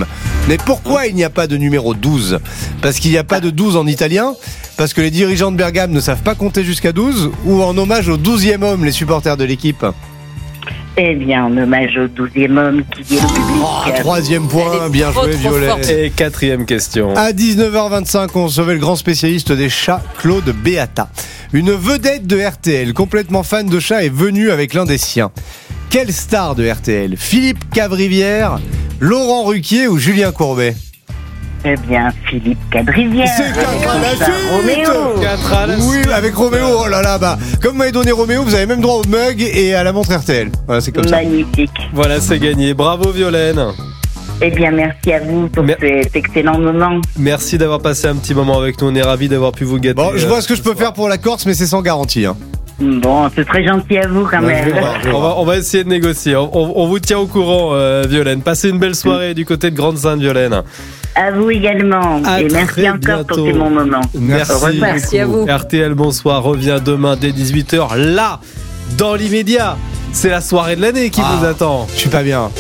Mais pourquoi il n'y a pas de numéro douze ? Parce qu'il n'y a pas de douze en italien ? Parce que les dirigeants de Bergame ne savent pas compter jusqu'à douze ? Ou en hommage au douzième homme, les supporters de l'équipe ? Eh bien, en hommage au douzième homme qui est le public. Oh, troisième point, bien trop, joué trop Violet. forte. Et quatrième question. À dix-neuf heures vingt-cinq, on recevait le grand spécialiste des chats, Claude Beata. Une vedette de R T L, complètement fan de chats, est venue avec l'un des siens. Quelle star de R T L ? Philippe Cavrivière, Laurent Ruquier ou Julien Courbet ? Eh bien, Philippe Cavrivière. C'est quatre à la suite. Roméo. quatre à la suite. Oui, avec Roméo, oh là là, bah, comme vous m'avez donné Roméo, vous avez même droit au mug et à la montre R T L. Voilà, c'est comme ça. Magnifique. Voilà, c'est gagné. Bravo Violaine. Eh bien, merci à vous pour Mer- cet excellent moment. Merci d'avoir passé un petit moment avec nous. On est ravis d'avoir pu vous gâter. Bon, je vois ce que je peux faire pour la Corse, mais c'est sans garantie. Hein. Bon, c'est très gentil à vous quand même. On va, on va essayer de négocier. On, on, on vous tient au courant, euh, Violaine. Passez une belle soirée du côté de Grande-Sainte, Violaine. À vous également. À et merci encore bientôt. pour ces bons moments. Merci, merci à vous. R T L Bonsoir revient demain dès dix-huit heures. Là, dans l'immédiat, c'est la soirée de l'année qui ah, vous attend. Je suis pas bien.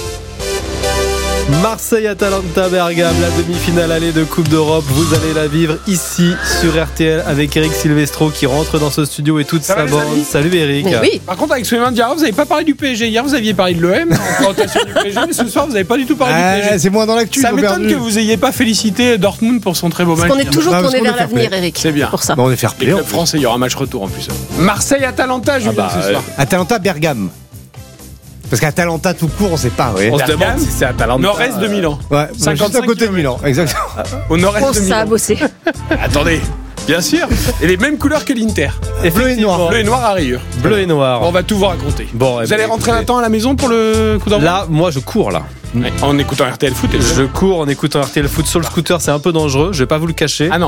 Marseille-Atalanta Bergame, la demi-finale allée de Coupe d'Europe. Vous allez la vivre ici sur R T L avec Eric Silvestro qui rentre dans ce studio et toute Ça sa va, bande. les amis Salut Eric. Oui. Par contre, avec Souleymane Diarra, vous n'avez pas parlé du P S G. Hier, vous aviez parlé de l'O M en présentation du P S G, mais ce soir, vous n'avez pas du tout parlé Ah, du P S G. c'est moins dans l'actu. Ça ils ont m'étonne perdu. que vous n'ayez pas félicité Dortmund pour son très beau match. Parce qu'on est toujours Ah, parce tourné qu'on vers est fair l'avenir, play. Eric. C'est bien. Pour ça. Bon, on est fair Les play. clubs français, il y aura un match retour en plus. Marseille-Atalanta, Julien, bah, ce soir. Atalanta Bergame. Parce qu'Atalanta tout court, on sait pas. Ouais. On se Bergame, demande si c'est Atalanta. Nord-est de Milan. Ouais, cinquante-cinq juste à côté de Milan, exactement. Au nord-est On de ça Milan. a bossé. Attendez, bien sûr. Et les mêmes couleurs que l'Inter. Bleu et noir. Bleu et noir à rayures. Bleu et noir. Bon, on va tout vous raconter. Bon, vous eh ben, allez rentrer écoutez. un temps à la maison pour le coup d'envoi. Là, moi, je cours là. Ouais, en écoutant R T L Foot. Je cours en écoutant R T L Foot sur le scooter, c'est un peu dangereux. Je vais pas vous le cacher. Ah non.